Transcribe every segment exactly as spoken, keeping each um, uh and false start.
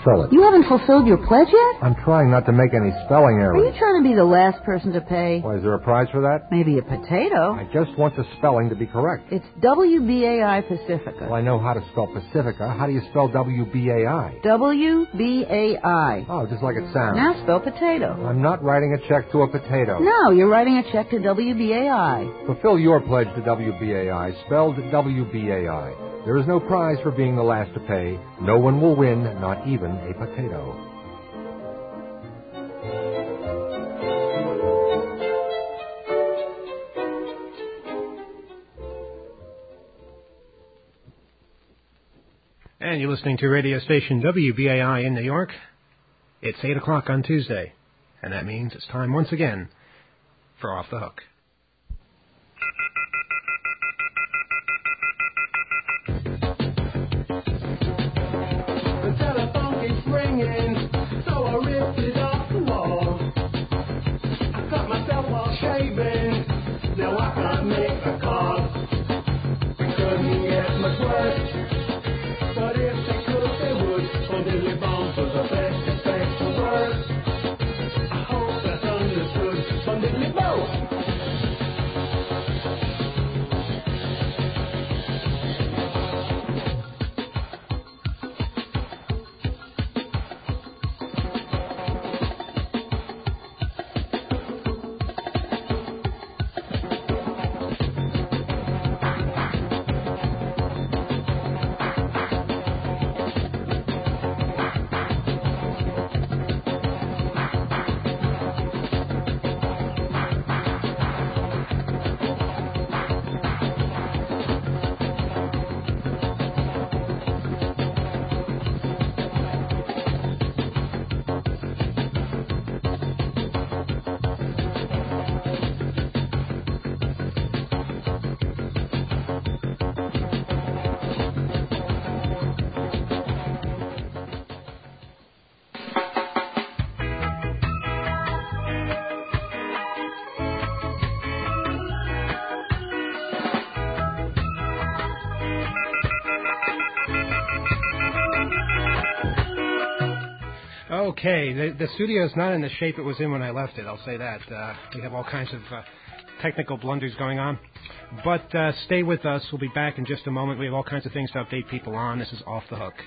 spell it. You haven't fulfilled your pledge yet? I'm trying not to make any spelling Are errors. you trying to be the last person to pay? Why, is there a prize for that? Maybe a potato. I just want the spelling to be correct. It's W B A I Pacifica. Well, I know how to spell Pacifica. How do you spell W B A I? W B A I. Oh, just like it sounds. Now spell potato. I'm not writing a check to a potato. No, you're writing a check to W B A I. Fulfill your pledge to W B A I, spelled W B A I. There is no prize for being the last to pay. No one will win, not even a potato. And you're listening to radio station W B A I in New York. It's eight o'clock on Tuesday, and that means it's time once again for Off the Hook. The telephone keeps ringing, so I ripped it off the wall. I cut myself while shaving, now I can't make a call. We couldn't get much worse, but if they could, they would. On Dilly Bombs was the best, best word. I hope that's understood. On Dilly Bombs. Okay, the, the studio is not in the shape it was in when I left it, I'll say that. Uh, we have all kinds of uh, technical blunders going on. But uh, stay with us. We'll be back in just a moment. We have all kinds of things to update people on. This is Off the Hook.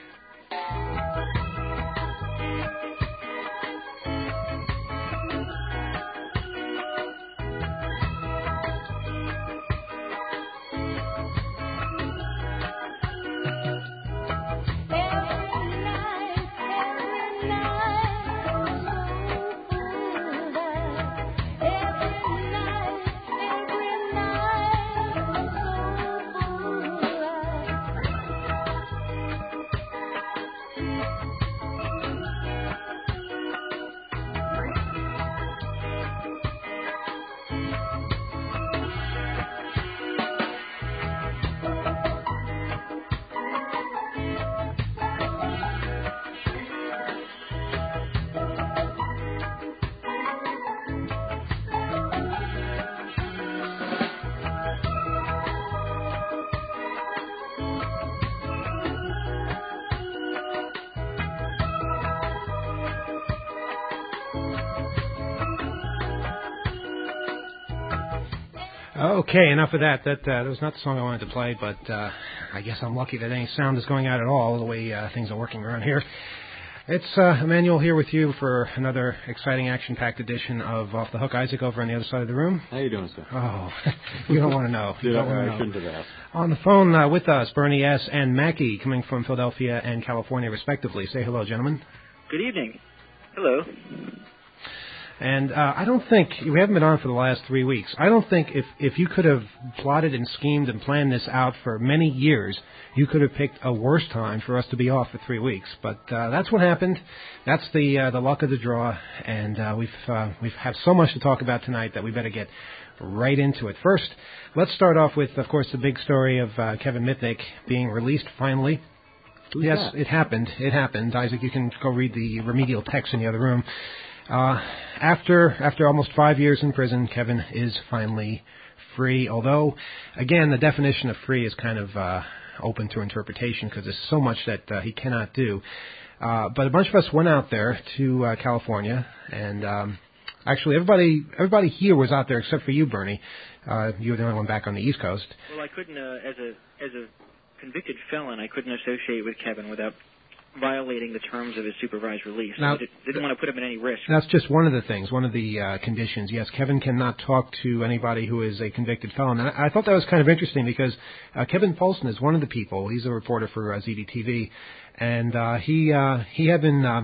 Okay, enough of that. That, uh, that was not the song I wanted to play, but uh, I guess I'm lucky that any sound is going out at all, the way uh, things are working around here. It's uh, Emmanuel here with you for another exciting, action-packed edition of Off the Hook. Isaac over on the other side of the room. How you doing, sir? Oh, you don't want to know. You Did don't I, want to I know. shouldn't have asked. On the phone uh, with us, Bernie S. and Mackie, coming from Philadelphia and California, respectively. Say hello, gentlemen. Good evening. Hello. And uh, I don't think, we haven't been on for the last three weeks, I don't think if, if you could have plotted and schemed and planned this out for many years, you could have picked a worse time for us to be off for three weeks. But uh, that's what happened. That's the uh, the luck of the draw. And uh, we've uh, we've have so much to talk about tonight that we better get right into it. First, let's start off with, of course, the big story of uh, Kevin Mitnick being released finally. Who's yes, that? it happened. It happened. Isaac, you can go read the remedial text in the other room. Uh, after after almost five years in prison, Kevin is finally free. Although, again, the definition of free is kind of uh, open to interpretation because there's so much that uh, he cannot do. Uh, but a bunch of us went out there to uh, California, and um, actually everybody everybody here was out there except for you, Bernie. Uh, you were the only one back on the East Coast. Well, I couldn't, uh, as a as a convicted felon, I couldn't associate with Kevin without violating the terms of his supervised release. Now, I did, didn't want to put him in any risk. That's just one of the things, one of the uh, conditions. Yes, Kevin cannot talk to anybody who is a convicted felon. And I, I thought that was kind of interesting because uh, Kevin Polson is one of the people. He's a reporter for uh, Z D T V, and uh, he uh, he had been uh,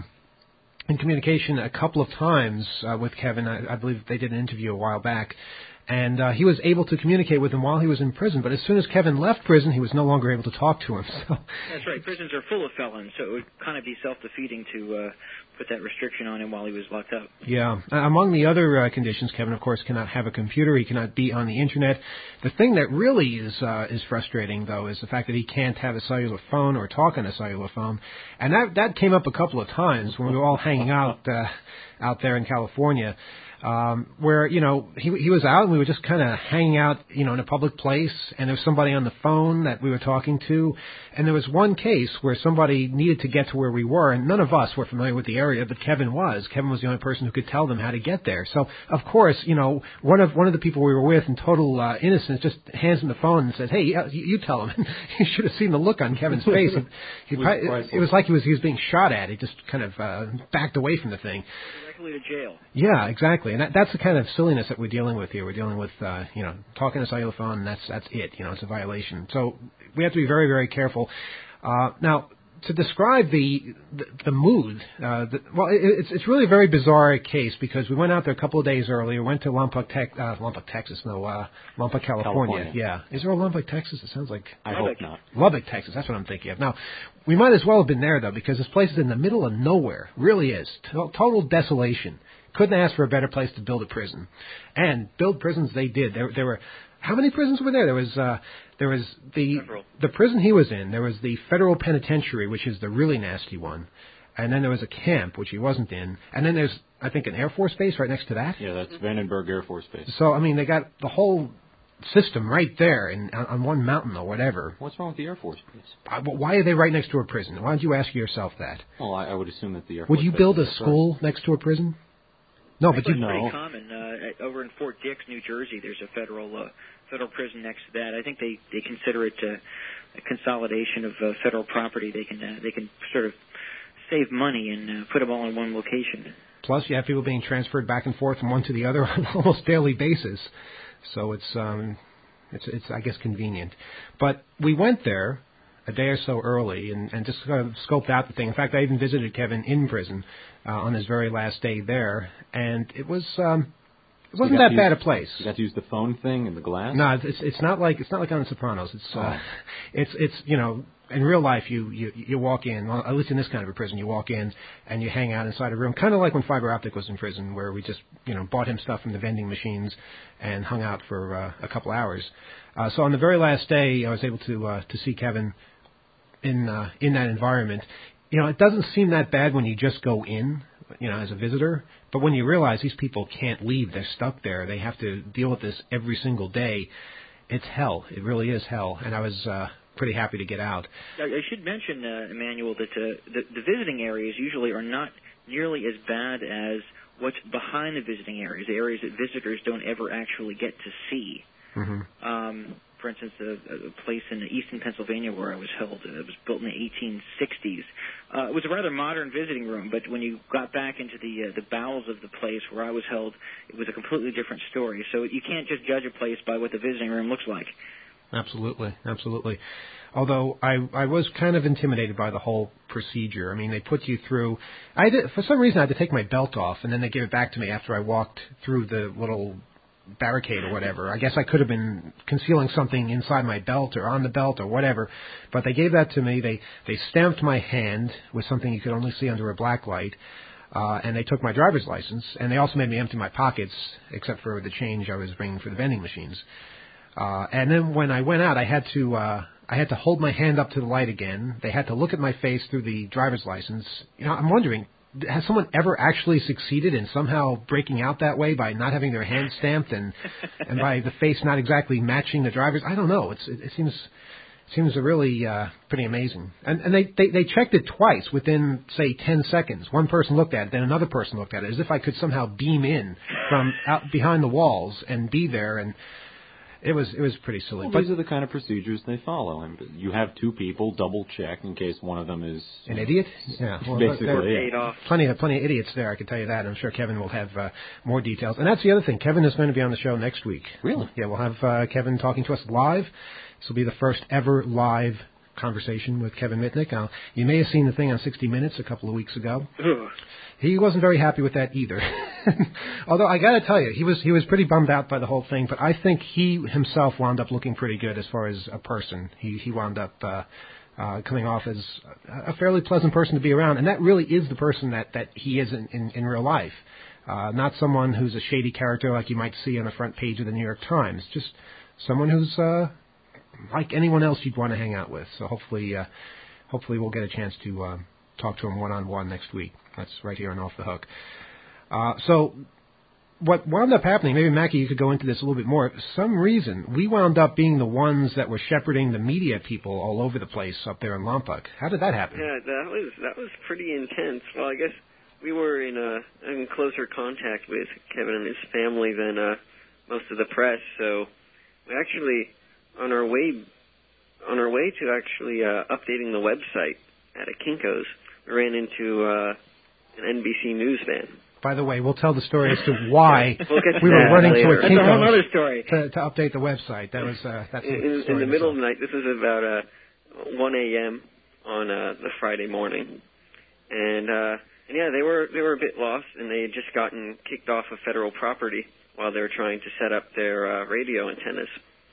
in communication a couple of times uh, with Kevin. I, I believe they did an interview a while back. And uh, he was able to communicate with him while he was in prison. But as soon as Kevin left prison, he was no longer able to talk to him. So that's right. Prisons are full of felons, so it would kind of be self-defeating to uh, put that restriction on him while he was locked up. Yeah. Uh, among the other uh, conditions, Kevin, of course, cannot have a computer. He cannot be on the Internet. The thing that really is uh, is frustrating, though, is the fact that he can't have a cellular phone or talk on a cellular phone. And that that came up a couple of times when we were all hanging out uh, out there in California. Um, where, you know, he he was out and we were just kind of hanging out, you know, in a public place, and there was somebody on the phone that we were talking to, and there was one case where somebody needed to get to where we were, and none of us were familiar with the area, but Kevin was. Kevin was the only person who could tell them how to get there. So, of course, you know, one of one of the people we were with in total uh, innocence just hands him the phone and says, hey, you, you tell him. You should have seen the look on Kevin's face. He, he probably, it, it was like he was he was being shot at. He just kind of uh, backed away from the thing. Directly to jail. Yeah, exactly. And that, that's the kind of silliness that we're dealing with here. We're dealing with, uh, you know, talking on a cellular phone, and that's that's it. You know, it's a violation. So we have to be very, very careful. Uh, now, to describe the the, the mood, uh, the, well, it, it's it's really a very bizarre case because we went out there a couple of days earlier, went to Lompoc, Tex- uh, Lompoc, Texas, no, uh, Lompoc, California. California. Yeah. Is there a Lompoc, Texas? It sounds like... I hope not. Lubbock, Texas. That's what I'm thinking of. Now, we might as well have been there, though, because this place is in the middle of nowhere. Really is. To- total desolation. Couldn't ask for a better place to build a prison. And build prisons they did. There, there were... How many prisons were there? There was uh, there was the Several. the prison he was in. There was the federal penitentiary, which is the really nasty one, and then there was a camp, which he wasn't in, and then there's I think an Air Force base right next to that. Yeah, that's Vandenberg Air Force Base. So I mean, they got the whole system right there in, on, on one mountain or whatever. What's wrong with the Air Force Base? Uh, why are they right next to a prison? Why don't you ask yourself that? Well, I, I would assume that the Air Would Force you Base build a is school next to a prison? No, but It's you pretty know. common. Uh, over in Fort Dix, New Jersey, there's a federal uh, federal prison next to that. I think they, they consider it uh, a consolidation of uh, federal property. They can uh, they can sort of save money and uh, put them all in one location. Plus, you have people being transferred back and forth from one to the other on an almost daily basis. So it's um, it's it's I guess convenient. But we went there a day or so early and, and just kind of scoped out the thing. In fact, I even visited Kevin in prison uh, on his very last day there, and it was um, it wasn't that bad a place. You got to use the phone thing and the glass. No, it's it's not like it's not like on The Sopranos. It's uh, Oh. it's it's you know in real life you, you you walk in, well, at least in this kind of a prison, you walk in and you hang out inside a room, kind of like when Fiber Optic was in prison, where we just you know bought him stuff from the vending machines and hung out for uh, a couple hours. Uh, so on the very last day, I was able to uh, to see Kevin in uh, in that environment. You know, it doesn't seem that bad when you just go in, you know, as a visitor. But when you realize these people can't leave, they're stuck there. They have to deal with this every single day. It's hell. It really is hell. And I was uh, pretty happy to get out. I I should mention, uh, Emmanuel, that uh, the, the visiting areas usually are not nearly as bad as what's behind the visiting areas, the areas that visitors don't ever actually get to see. Mm-hmm. Um, for instance, a, a place in eastern Pennsylvania where I was held, uh, it was built in the eighteen sixties. Uh, it was a rather modern visiting room, but when you got back into the uh, the bowels of the place where I was held, it was a completely different story. So you can't just judge a place by what the visiting room looks like. Absolutely, absolutely. Although I I was kind of intimidated by the whole procedure. I mean, they put you through. I did, for some reason I had to take my belt off, and then they gave it back to me after I walked through the little barricade or whatever. I guess I could have been concealing something inside my belt or on the belt or whatever, but they gave that to me. They they stamped my hand with something you could only see under a black light, uh, and they took my driver's license, and they also made me empty my pockets except for the change I was bringing for the vending machines. Uh, and then when I went out, I had to uh, I had to hold my hand up to the light again. They had to look at my face through the driver's license. You know, I'm wondering, has someone ever actually succeeded in somehow breaking out that way by not having their hand stamped and and by the face not exactly matching the driver's? I don't know. It's it, it seems Seems really uh, pretty amazing. And, and they, they, they checked it twice within, say, ten seconds. One person looked at it, then another person looked at it, as if I could somehow beam in from out behind the walls and be there. And it was it was pretty silly. Well, but these are the kind of procedures they follow. And you have two people double check in case one of them is an idiot. Yeah, well, basically. there, Yeah. Plenty of plenty of idiots there. I can tell you that. I'm sure Kevin will have uh, more details. And that's the other thing. Kevin is going to be on the show next week. Really? Yeah, we'll have uh, Kevin talking to us live. This will be the first ever live conversation with Kevin Mitnick. Uh, you may have seen the thing on sixty minutes a couple of weeks ago. He wasn't very happy with that either. Although I got to tell you, he was he was pretty bummed out by the whole thing. But I think he himself wound up looking pretty good as far as a person. He he wound up uh, uh, coming off as a fairly pleasant person to be around, and that really is the person that that he is in in, in real life. Uh, not someone who's a shady character like you might see on the front page of the New York Times. Just someone who's uh, like anyone else you'd want to hang out with. So hopefully, uh, hopefully we'll get a chance to uh, talk to him one-on-one next week. That's right here on Off the Hook. Uh, so what wound up happening, maybe Mackie, you could go into this a little bit more. For some reason, we wound up being the ones that were shepherding the media people all over the place up there in Lompoc. How did that happen? Yeah, that was that was pretty intense. Well, I guess we were in uh, in closer contact with Kevin and his family than uh, most of the press. So we actually, on our way on our way to actually uh, updating the website at a Kinko's, we ran into uh, an N B C News van. By the way, we'll tell the story as to why we'll get to we were running later. to a That's a whole Kinko's other story. to, to update the website. That was uh, that's in, the in, story in the middle of itself. the night. This was about uh, one a.m. on uh, the Friday morning, and uh, and yeah, they were they were a bit lost, and they had just gotten kicked off of federal property while they were trying to set up their uh, radio antennas.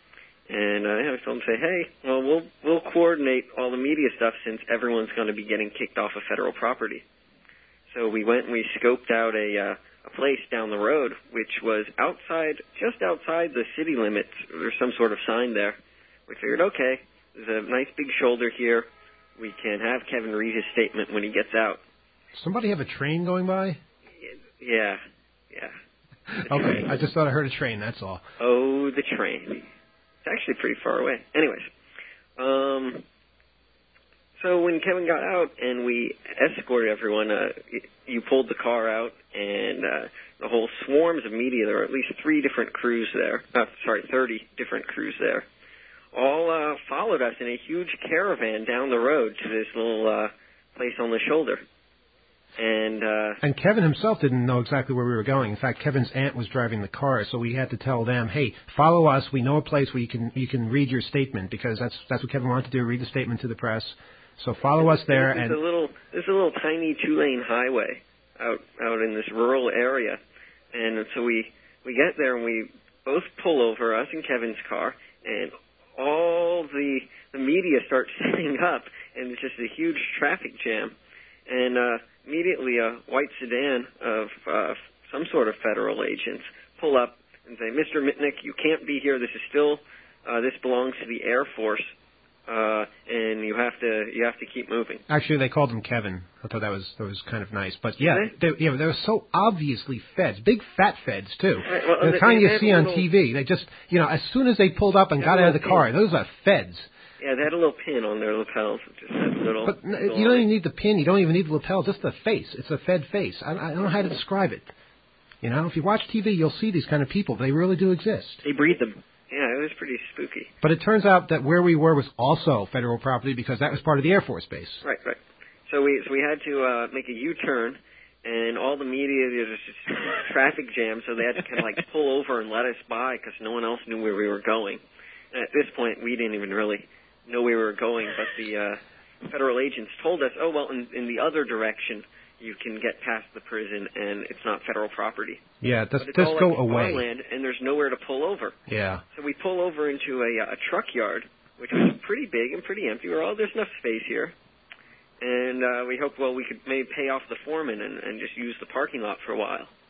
And uh, yeah, I told them, say, hey, well, we'll we'll coordinate all the media stuff since everyone's going to be getting kicked off of federal property. So we went and we scoped out a uh, a place down the road, which was outside, just outside the city limits. There's some sort of sign there. We figured, okay, there's a nice big shoulder here. We can have Kevin read his statement when he gets out. Somebody have a train going by? Yeah, yeah. The Okay, train. I just thought I heard a train, that's all. Oh, the train. It's actually pretty far away. Anyways, um, so when Kevin got out and we escorted everyone, uh, you pulled the car out, and uh, the whole swarms of media, there were at least three different crews there, uh, sorry, thirty different crews there, all uh, followed us in a huge caravan down the road to this little uh, place on the shoulder. And uh, And Kevin himself didn't know exactly where we were going. In fact, Kevin's aunt was driving the car, so we had to tell them, "Hey, follow us. We know a place where you can you can read your statement," because that's that's what Kevin wanted to do, read the statement to the press. So follow us there. There's And a little, there's a little tiny two-lane highway out out in this rural area, and so we we get there and we both pull over, us and Kevin's car, and all the the media starts setting up, and it's just a huge traffic jam, and uh, immediately a white sedan of uh, some sort of federal agents pull up and say, "Mister Mitnick, you can't be here. This is still uh, this belongs to the Air Force." Uh, and you have to you have to keep moving. actually, they called him Kevin. I thought that was that was kind of nice. But yeah, They? they, yeah, they were so obviously feds, big fat feds too. Right, well, the they- kind they you had see a on little- T V. They just, you know, as soon as they pulled up and They got had a out of the little car, pin. those are feds. Yeah, they had a little pin on their lapels. It just had a little. But n- little you don't even need the pin. You don't even need the lapel. Just the face. It's a Fed face. I, I don't know how to describe it. You know, if you watch T V, you'll see these kind of people. They really do exist. They breed them. Yeah, it was pretty spooky. But it turns out that where we were was also federal property because that was part of the Air Force Base. Right, right. So we so we had to uh, make a U-turn, and all the media, there was just traffic jam, so they had to kind of like pull over and let us by because no one else knew where we were going. And at this point, we didn't even really know where we were going, but the uh, federal agents told us, oh, well, in, in the other direction, you can get past the prison, and it's not federal property. Yeah, just, But it's just all go like away. farmland, and there's nowhere to pull over. Yeah. So we pull over into a, a truck yard, which was pretty big and pretty empty. We're all, there's enough space here. And uh, we hoped, well, we could maybe pay off the foreman and, and just use the parking lot for a while.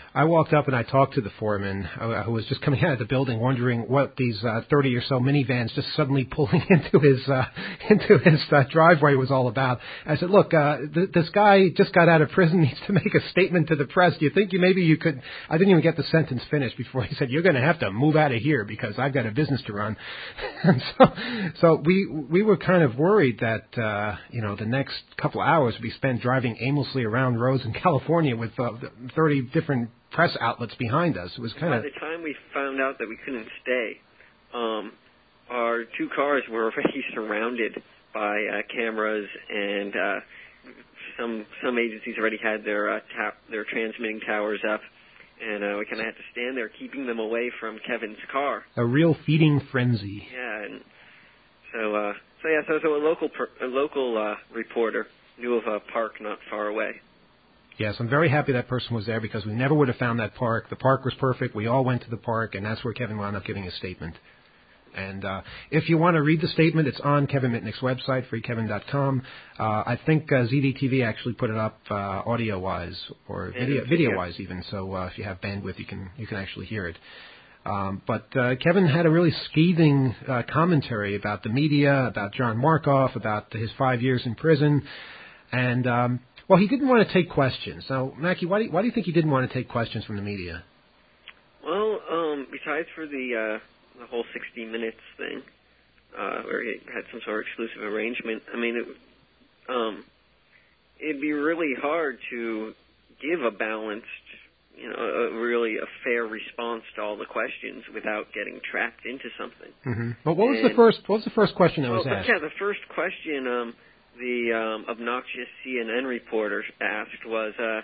I walked up and I talked to the foreman uh, who was just coming out of the building, wondering what these uh, thirty or so minivans just suddenly pulling into his uh, into his uh, driveway was all about. I said, "Look, uh, th- this guy just got out of prison, needs to make a statement to the press. Do you think you maybe you could?" I didn't even get the sentence finished before he said, "You're going to have to move out of here because I've got a business to run." And so, so we we were kind of worried that uh, you know the next couple of hours would be spent driving aimlessly around roads in California with uh, thirty different press outlets behind us. It was kind of. By the time we found out that we couldn't stay, um, our two cars were already surrounded by uh, cameras, and uh, some some agencies already had their uh, ta- their transmitting towers up, and uh, we kind of had to stand there keeping them away from Kevin's car. A real feeding frenzy. Yeah, and so uh, so yeah, so so a local per- a local uh, reporter knew of a park not far away. Yes, I'm very happy that person was there because we never would have found that park. The park was perfect. We all went to the park, and that's where Kevin wound up giving his statement. And uh, if you want to read the statement, it's on Kevin Mitnick's website, free kevin dot com. Uh, I think uh, Z D T V actually put it up uh, audio-wise or video, video-wise even. So uh, if you have bandwidth, you can you can actually hear it. Um, but uh, Kevin had a really scathing uh, commentary about the media, about John Markoff, about his five years in prison, and um, well, he didn't want to take questions. Now, Mackie, why do you, why do you think he didn't want to take questions from the media? Well, um, besides for the uh, the whole sixty minutes thing, uh, where he had some sort of exclusive arrangement, I mean, it, um, it'd be really hard to give a balanced, you know, a, really a fair response to all the questions without getting trapped into something. Mm-hmm. But what was and, the first? What was the first question that well, was asked? Yeah, the first question um, the um, obnoxious C N N reporter asked was, uh,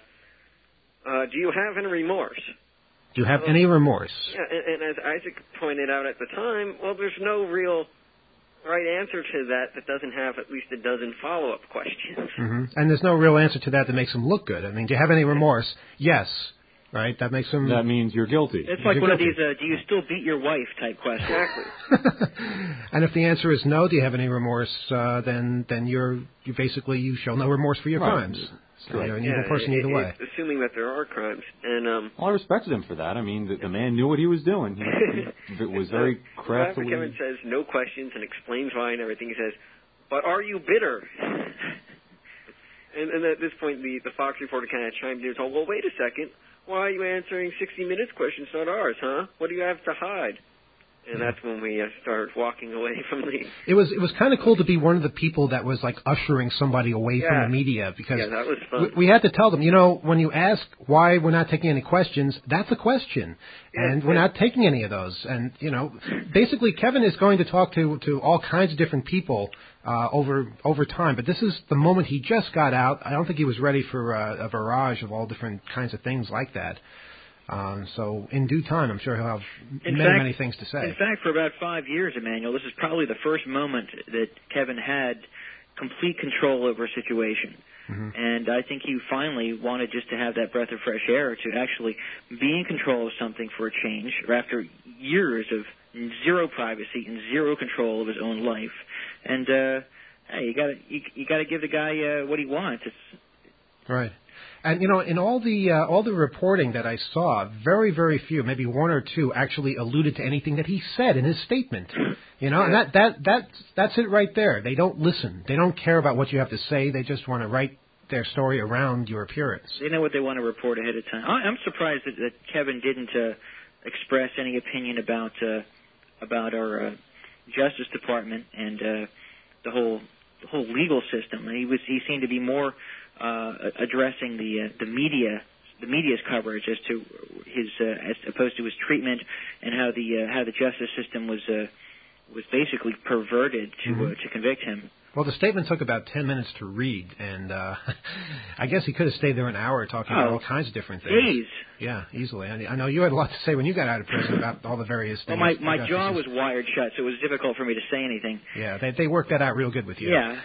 uh, "Do you have any remorse?" Do you have well, any remorse? Yeah, and, and as Isaac pointed out at the time, well, there's no real right answer to that that doesn't have at least a dozen follow-up questions. Mm-hmm. And there's no real answer to that that makes him look good. I mean, do you have any remorse? Yes. Right? That makes him... That means you're guilty. It's like you're one guilty. of these, uh, do you still beat your wife type questions. Exactly. And if the answer is no, do you have any remorse, uh, then then you're you basically, you show no remorse for your Right. crimes. So you're an evil yeah, person it, either it, way. It's assuming that there are crimes. And um, Well, I respected him for that. I mean, the, the man knew what he was doing. He, he it was very so craftily... Kevin says no questions and explains why and everything. He says, "But are you bitter?" and, and at this point, the, the Fox reporter kind of chimed in and told, "Well, wait a second. Why are you answering sixty minutes questions, not ours, huh? What do you have to hide?" And that's when we uh, started walking away from the... It was it was kind of cool to be one of the people that was like ushering somebody away Yeah. from the media because Yeah, that was fun. we, we had to tell them, you know, when you ask why we're not taking any questions, that's a question, Yeah, and we're yeah. not taking any of those. And you know, basically, Kevin is going to talk to to all kinds of different people uh, over over time. But this is the moment he just got out. I don't think he was ready for uh, a barrage of all different kinds of things like that. Um, so in due time, I'm sure he'll have In many, fact- many things to say. In fact, for about five years, Emmanuel, this is probably the first moment that Kevin had complete control over a situation. Mm-hmm. And I think he finally wanted just to have that breath of fresh air to actually be in control of something for a change after years of zero privacy and zero control of his own life. And uh, hey, you got to you, you got to give the guy uh, what he wants. It's Right. And, you know, in all the uh, all the reporting that I saw, very, very few, maybe one or two, actually alluded to anything that he said in his statement. You know, and that, that that's, that's it right there. They don't listen. They don't care about what you have to say. They just want to write their story around your appearance. They know what they want to report ahead of time. I, I'm surprised that, that Kevin didn't uh, express any opinion about uh, about our uh, Justice Department and uh, the whole the whole legal system. He was he seemed to be more uh, addressing the uh, the media the media's coverage as to his uh, as opposed to his treatment and how the uh, how the justice system was uh, was basically perverted to Mm-hmm. uh, to convict him. Well, the statement took about ten minutes to read, and uh, I guess he could have stayed there an hour talking about Oh, all kinds of different things. Days. Yeah, easily. I, I know you had a lot to say when you got out of prison about all the various Well, things. my my the jaw justices- was wired shut, so it was difficult for me to say anything. Yeah, they they worked that out real good with you. Yeah.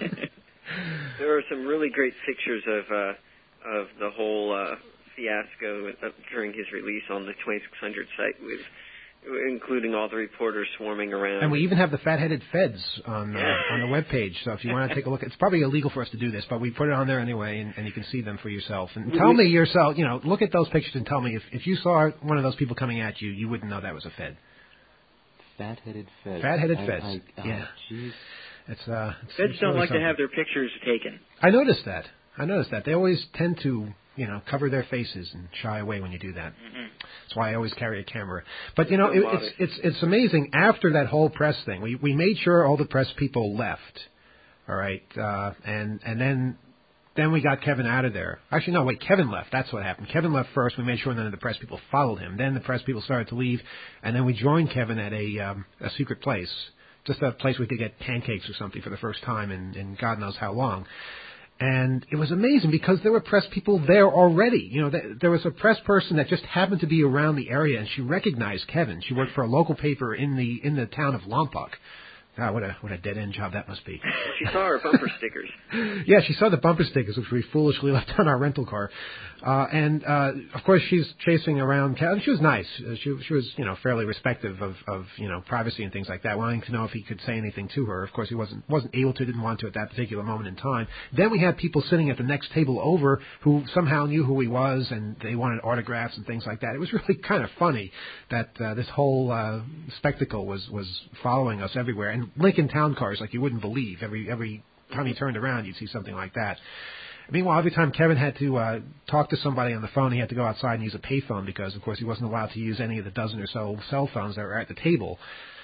There are some really great pictures of uh, of the whole uh, fiasco uh, during his release on the twenty-six hundred site with including all the reporters swarming around. And we even have the fat-headed feds on uh, on the webpage. So if you want to take a look, it's probably illegal for us to do this, but we put it on there anyway, and, and you can see them for yourself. And tell me yourself, you know, look at those pictures and tell me if, if you saw one of those people coming at you, you wouldn't know that was a fed. Fat-headed feds. Fat-headed I, feds. I, oh, yeah. Geez. It's uh. It's, Feds it's don't really like something. to have their pictures taken. I noticed that. I noticed that. They always tend to, you know, cover their faces and shy away when you do that. Mm-hmm. That's why I always carry a camera. But, you know, So it, modest. it's it's it's amazing. After that whole press thing, we, we made sure all the press people left, all right? Uh, and and then then we got Kevin out of there. Actually, no, wait, Kevin left. That's what happened. Kevin left first. We made sure none of the press people followed him. Then the press people started to leave, and then we joined Kevin at a um, a secret place, just a place we could get pancakes or something for the first time in, in God knows how long. And it was amazing because there were press people there already. You know, th- there was a press person that just happened to be around the area, and she recognized Kevin. She worked for a local paper in the in the town of Lompoc. God, what a what a dead end job that must be. She saw our bumper stickers. Yeah, she saw the bumper stickers, which we foolishly left on our rental car. Uh, and, uh, of course, she's chasing around Kevin. She was nice. Uh, she, she was, you know, fairly respectful of, of, you know, privacy and things like that, wanting to know if he could say anything to her. Of course, he wasn't wasn't able to, didn't want to at that particular moment in time. Then we had people sitting at the next table over who somehow knew who he was, and they wanted autographs and things like that. It was really kind of funny that uh, this whole uh, spectacle was, was following us everywhere. And Lincoln Town cars, like you wouldn't believe. Every every time you turned around, you'd see something like that. Meanwhile, every time Kevin had to uh, talk to somebody on the phone, he had to go outside and use a payphone because, of course, he wasn't allowed to use any of the dozen or so cell phones that were at the table.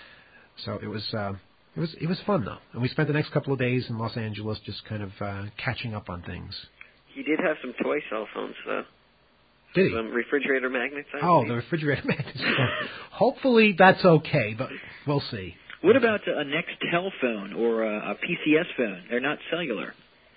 So it was uh, it was it was fun though, and we spent the next couple of days in Los Angeles just kind of uh, catching up on things. He did have some toy cell phones, though. Did he? Some refrigerator magnets. I Oh, believe. the refrigerator magnets. Hopefully that's okay, but we'll see. What about a Nextel phone or a, a P C S phone? They're not cellular.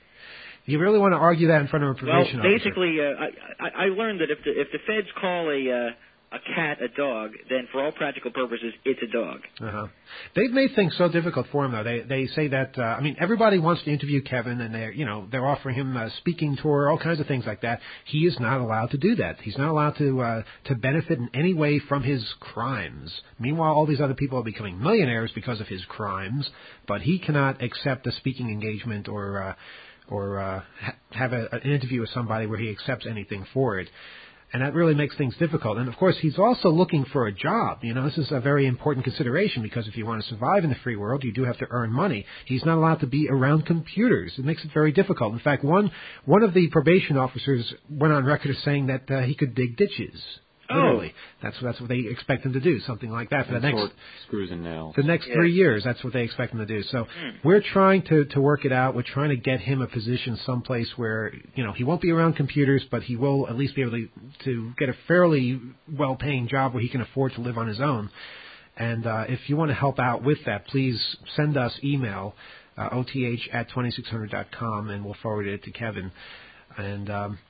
You really want to argue that in front of a Well, probation officer? basically, uh, I, I I learned that if the if the feds call a uh, a cat a dog, then for all practical purposes, it's a dog. Uh-huh. They've made things so difficult for him, though. They they say that uh, I mean everybody wants to interview Kevin, and they're you know they're offering him a speaking tour, all kinds of things like that. He is not allowed to do that. He's not allowed to uh, to benefit in any way from his crimes. Meanwhile, all these other people are becoming millionaires because of his crimes, but he cannot accept a speaking engagement or uh, or uh, ha- have a, an interview with somebody where he accepts anything for it. And that really makes things difficult. And, of course, he's also looking for a job. You know, this is a very important consideration because if you want to survive in the free world, you do have to earn money. He's not allowed to be around computers. It makes it very difficult. In fact, one one of the probation officers went on record as saying that uh, he could dig ditches. Literally. Oh. That's, that's what they expect him to do, something like that for And the next... sort screws and nails. The next Yeah. three years, that's what they expect him to do. So Hmm. we're trying to, to work it out. We're trying to get him a position someplace where, you know, he won't be around computers, but he will at least be able to, to get a fairly well-paying job where he can afford to live on his own. And uh, if you want to help out with that, please send us email, uh, O T H at twenty-six hundred dot com, and we'll forward it to Kevin. And um,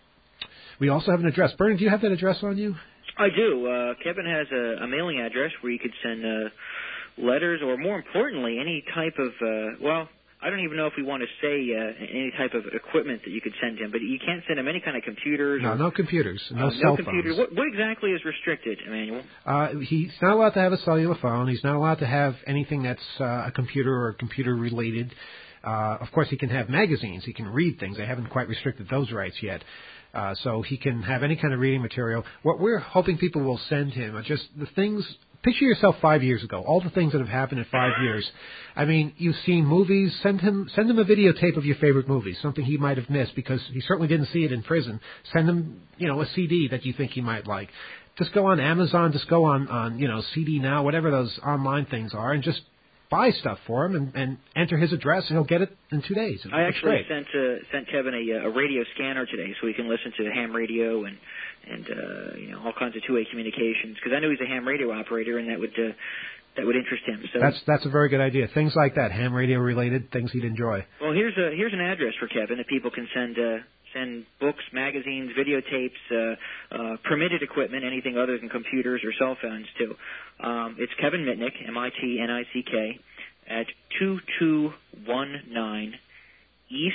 we also have an address. Bernie, do you have that address on you? I do. Uh, Kevin has a, a mailing address where you could send uh, letters, or more importantly, any type of, uh, well, I don't even know if we want to say uh, any type of equipment that you could send him, but you can't send him any kind of computers. No, or, no computers, no uh, cell no computers. phones. What, what exactly is restricted, Emmanuel? Uh, he's not allowed to have a cellular phone. He's not allowed to have anything that's uh, a computer or computer related. Uh, of course, he can have magazines. He can read things. They haven't quite restricted those rights yet. Uh, so he can have any kind of reading material. What we're hoping people will send him are just the things. Picture yourself five years ago. All the things that have happened in five years. I mean, you've seen movies. Send him, send him a videotape of your favorite movies, something he might have missed because he certainly didn't see it in prison. Send him, you know, a C D that you think he might like. Just go on Amazon. Just go on, on you know, C D Now, whatever those online things are, and just buy stuff for him and, and enter his address, and he'll get it in two days. I It's actually great. sent uh, sent Kevin a, a radio scanner today, so he can listen to ham radio and and uh, you know all kinds of two-way communications. Because I know he's a ham radio operator, and that would uh, that would interest him. So That's that's a very good idea. Things like that, ham radio related, things he'd enjoy. well, here's a here's an address for Kevin that people can send uh, send books, magazines, videotapes, uh, uh, permitted equipment, anything other than computers or cell phones to. Um, it's Kevin Mitnick, M I T N I C K, at two two one nine East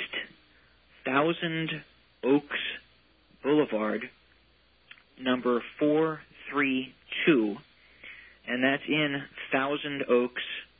Thousand Oaks Boulevard, number four three two, and that's in Thousand Oaks,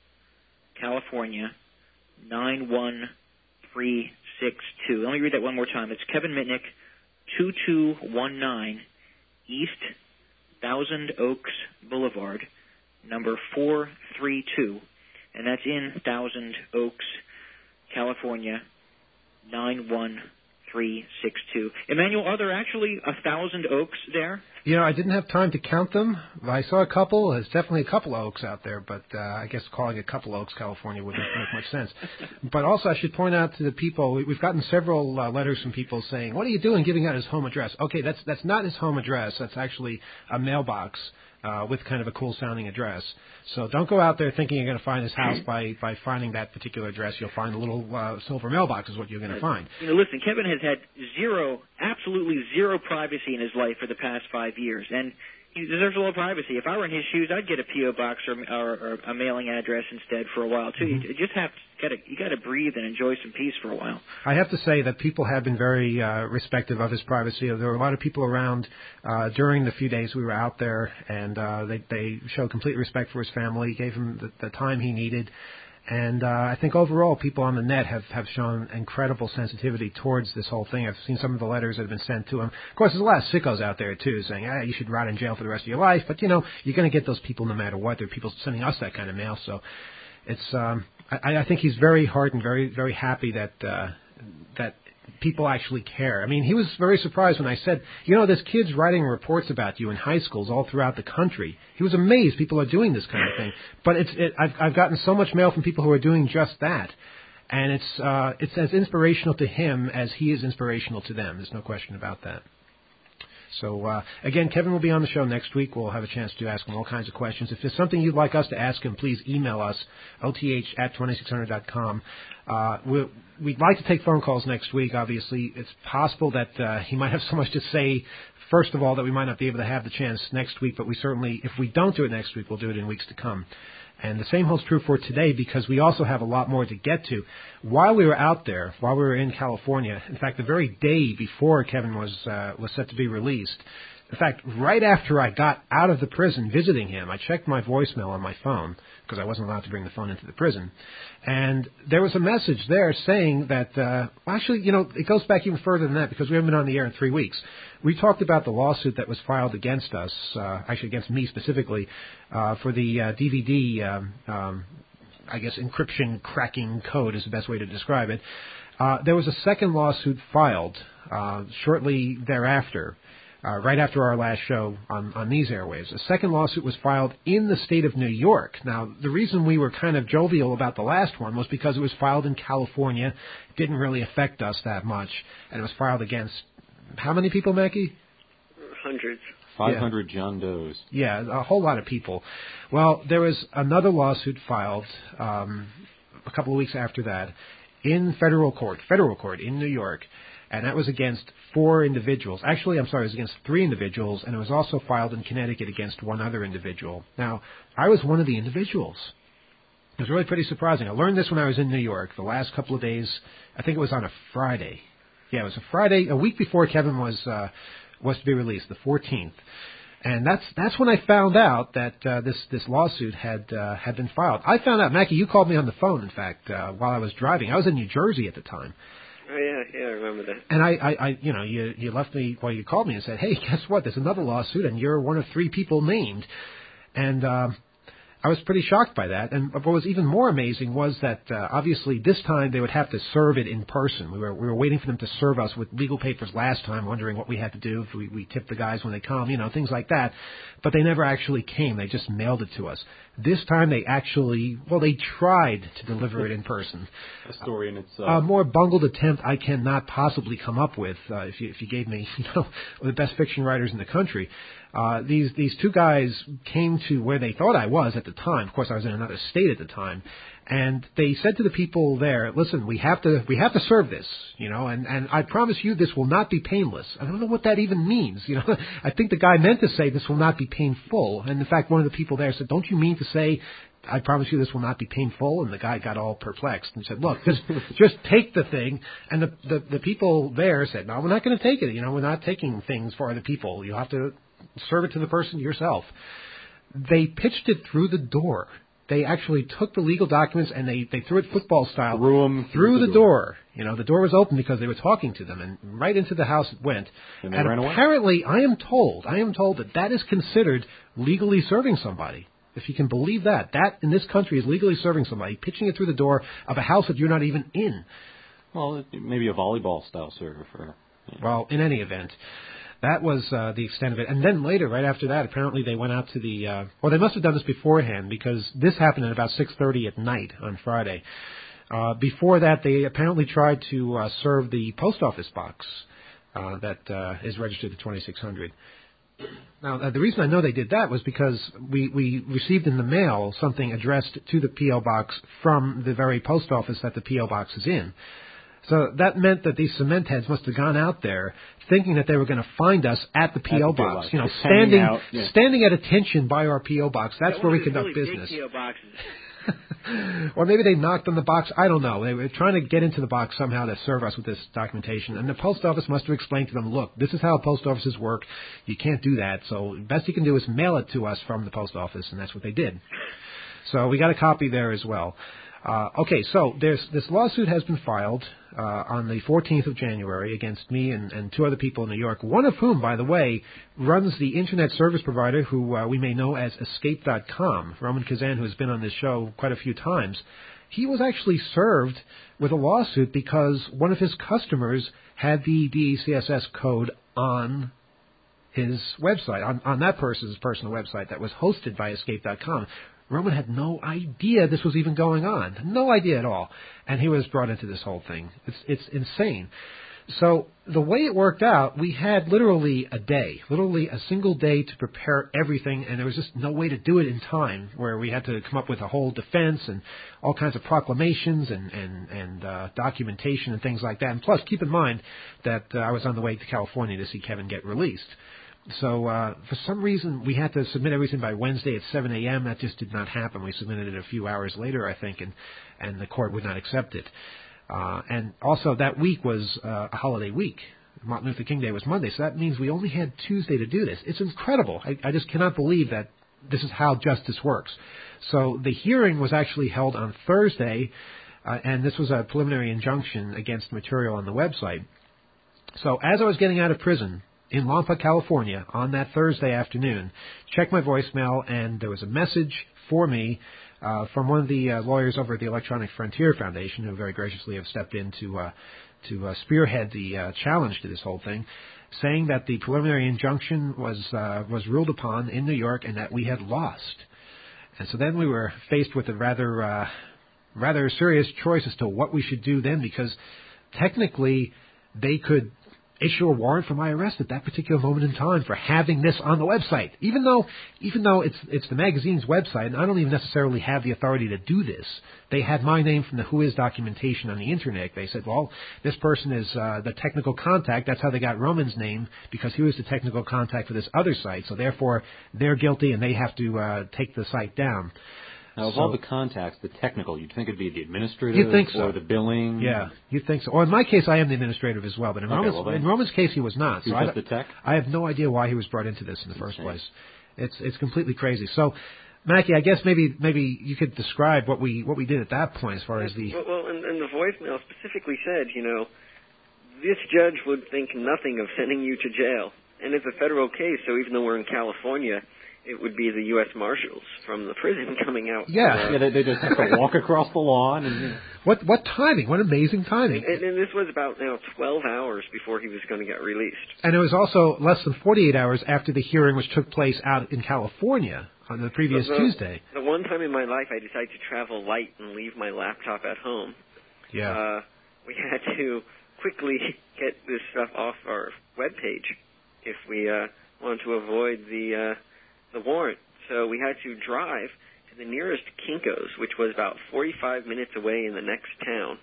California, nine one three six two. Let me read that one more time. It's Kevin Mitnick, two two one nine East Thousand Oaks Boulevard, number four three two, and that's in Thousand Oaks, California, nine one three six two. Emmanuel, are there actually a thousand oaks there? You know, I didn't have time to count them. I saw a couple. There's definitely a couple of oaks out there, but uh, I guess calling it couple oaks, California, wouldn't make much sense. But also, I should point out to the people, we, we've gotten several uh, letters from people saying, what are you doing giving out his home address? Okay, that's that's not his home address. That's actually a mailbox uh, with kind of a cool-sounding address. So don't go out there thinking you're going to find his house by, by finding that particular address. You'll find a little uh, silver mailbox is what you're going to find. You know, listen, Kevin has had zero, absolutely zero privacy in his life for the past five years, and he deserves a little privacy. If I were in his shoes, I'd get a P O box or, or, or a mailing address instead for a while too. Mm-hmm. You just have to gotta, you got to breathe and enjoy some peace for a while. I have to say that people have been very uh, respectful of his privacy. There were a lot of people around uh, during the few days we were out there, and uh, they they showed complete respect for his family, gave him the, the time he needed. And uh, I think overall people on the net have, have shown incredible sensitivity towards this whole thing. I've seen some of the letters that have been sent to him. Of course, there's a lot of sickos out there, too, saying, ah, you should rot in jail for the rest of your life. But, you know, you're going to get those people no matter what. There are people sending us that kind of mail. So it's um, I, I think he's very heartened, very, very happy that uh, that people actually care. I mean, he was very surprised when I said, you know, there's kids writing reports about you in high schools all throughout the country. He was amazed people are doing this kind of thing. But it's, it, I've, I've gotten so much mail from people who are doing just that. And it's, uh, it's as inspirational to him as he is inspirational to them. There's no question about that. So, uh, again, Kevin will be on the show next week. We'll have a chance to ask him all kinds of questions. If there's something you'd like us to ask him, please email us, O T H at twenty-six hundred dot com. Uh, we'll, we'd like to take phone calls next week, obviously. It's possible that uh, he might have so much to say, first of all, that we might not be able to have the chance next week, but we certainly, if we don't do it next week, we'll do it in weeks to come. And the same holds true for today because we also have a lot more to get to. While we were out there, while we were in California, in fact, the very day before Kevin was uh, was set to be released, in fact, right after I got out of the prison visiting him, I checked my voicemail on my phone because I wasn't allowed to bring the phone into the prison. And there was a message there saying that, uh, actually, you know, it goes back even further than that because we haven't been on the air in three weeks. We talked about the lawsuit that was filed against us, uh, actually against me specifically, uh, for the uh, D V D, um, um, I guess, encryption cracking code is the best way to describe it. Uh, there was a second lawsuit filed uh, shortly thereafter. Uh, right after our last show on, on these airwaves. A second lawsuit was filed in the state of New York. Now, the reason we were kind of jovial about the last one was because it was filed in California. It didn't really affect us that much. And it was filed against how many people, Mackie? Hundreds. five hundred yeah. John Does. Yeah, a whole lot of people. Well, there was another lawsuit filed um, a couple of weeks after that in federal court, federal court in New York. And that was against four individuals. Actually, I'm sorry, it was against three individuals, and it was also filed in Connecticut against one other individual. Now, I was one of the individuals. It was really pretty surprising. I learned this when I was in New York the last couple of days. I think it was on a Friday. Yeah, it was a Friday, a week before Kevin was uh, was to be released, the fourteenth. And that's that's when I found out that uh, this this lawsuit had uh, had been filed. I found out, Mackie, you called me on the phone, in fact, uh, while I was driving. I was in New Jersey at the time. Oh, yeah, yeah, I remember that. And I, I, I, you know, you, you left me, well, you called me and said, hey, guess what? There's another lawsuit, and you're one of three people named. And uh, I was pretty shocked by that. And what was even more amazing was that, uh, obviously, this time they would have to serve it in person. We were we were waiting for them to serve us with legal papers last time, wondering what we had to do, if we, we tipped the guys when they come, you know, things like that. But they never actually came. They just mailed it to us. This time they actually, well, they tried to deliver it in person. A story in itself. A more bungled attempt I cannot possibly come up with uh, if, you, if you gave me, you know, the best fiction writers in the country. Uh, these these two guys came to where they thought I was at the time. Of course, I was in another state at the time. And they said to the people there, listen, we have to we have to serve this, you know, and, and I promise you this will not be painless. I don't know what that even means, you know. I think the guy meant to say this will not be painful. And, in fact, one of the people there said, don't you mean to say, I promise you this will not be painful? And the guy got all perplexed and said, look, just just take the thing. And the, the, the people there said, no, we're not going to take it. You know, we're not taking things for other people. You'll have to serve it to the person yourself. they pitched it through the door. They actually took the legal documents and they, they threw it football style threw them through, through the door. door. You know, the door was open because they were talking to them, and right into the house it went. And, they and ran away? apparently, I am told, I am told that that is considered legally serving somebody. If you can believe that, that in this country is legally serving somebody, pitching it through the door of a house that you're not even in. Well, maybe a volleyball style serve. Or, yeah. Well, in any event. That was uh, the extent of it. And then later, right after that, apparently they went out to the, uh, well, they must have done this beforehand because this happened at about six thirty at night on Friday. Uh, before that, they apparently tried to uh, serve the post office box uh, that uh, is registered to twenty-six hundred. Now, uh, the reason I know they did that was because we, we received in the mail something addressed to the P O box from the very post office that the P O box is in. So that meant that these cement heads must have gone out there thinking that they were going to find us at the P O box. You know, Just standing out, yeah. standing at attention by our P O box. That's That where one we of those conduct really business. Big P O boxes. Or maybe they knocked on the box. I don't know. They were trying to get into the box somehow to serve us with this documentation. And the post office must have explained to them, look, this is how post offices work. You can't do that. So the best you can do is mail it to us from the post office. And that's what they did. So we got a copy there as well. Uh, okay, so there's, this lawsuit has been filed uh, on the fourteenth of January against me and, and two other people in New York, one of whom, by the way, runs the Internet service provider who uh, we may know as Escape dot com, Roman Kazan, who has been on this show quite a few times. He was actually served with a lawsuit because one of his customers had the D E C S S code on his website, on, on that person's personal website that was hosted by Escape dot com. Roman had no idea this was even going on. No idea at all. And he was brought into this whole thing. It's it's insane. So the way it worked out, we had literally a day, literally a single day to prepare everything, and there was just no way to do it in time, where we had to come up with a whole defense and all kinds of proclamations and, and, and uh, documentation and things like that. And plus, keep in mind that uh, I was on the way to California to see Kevin get released. So uh, for some reason, we had to submit everything by Wednesday at seven a.m. That just did not happen. We submitted it a few hours later, I think, and, and the court would not accept it. Uh, and also, that week was uh, a holiday week. Martin Luther King Day was Monday, so that means we only had Tuesday to do this. It's incredible. I, I just cannot believe that this is how justice works. So the hearing was actually held on Thursday, uh, and this was a preliminary injunction against material on the website. So as I was getting out of prison in Lompoc, California, on that Thursday afternoon, checked my voicemail, and there was a message for me uh, from one of the uh, lawyers over at the Electronic Frontier Foundation, who very graciously have stepped in to uh, to uh, spearhead the uh, challenge to this whole thing, saying that the preliminary injunction was uh, was ruled upon in New York and that we had lost. And so then we were faced with a rather uh, rather serious choice as to what we should do then, because technically they could issue a warrant for my arrest at that particular moment in time for having this on the website, even though even though it's it's the magazine's website, and I don't even necessarily have the authority to do this. They had my name from the Who Is documentation on the internet. They said, well, this person is uh, the technical contact. That's how they got Roman's name, because he was the technical contact for this other site. So therefore, they're guilty, and they have to uh, take the site down. Now, of So- all the contacts, the technical, you'd think it'd be the administrative You'd think so. or the billing. Yeah, you'd think so. Or in my case, I am the administrative as well. But in, Okay, Roman's, well then- in Roman's case, he was not. He So was I, just the tech? I have no idea why he was brought into this in the first insane. place. It's it's completely crazy. So, Mackie, I guess maybe maybe you could describe what we what we did at that point as far as the. Well, well and, and the voicemail specifically said, you know, this judge would think nothing of sending you to jail. And it's a federal case, so even though we're in California, it would be the U S Marshals from the prison coming out. Yeah. Yeah, they, they just have to walk across the lawn and. You know. What what timing? What amazing timing! And, and this was about now twelve hours before he was going to get released. And it was also less than forty-eight hours after the hearing, which took place out in California on the previous The- the- Tuesday. The one time in my life I decided to travel light and leave my laptop at home. Yeah. Uh, we had to quickly get this stuff off our webpage if we uh, wanted to avoid the uh, the warrant. So we had to drive to the nearest Kinko's, which was about forty-five minutes away in the next town,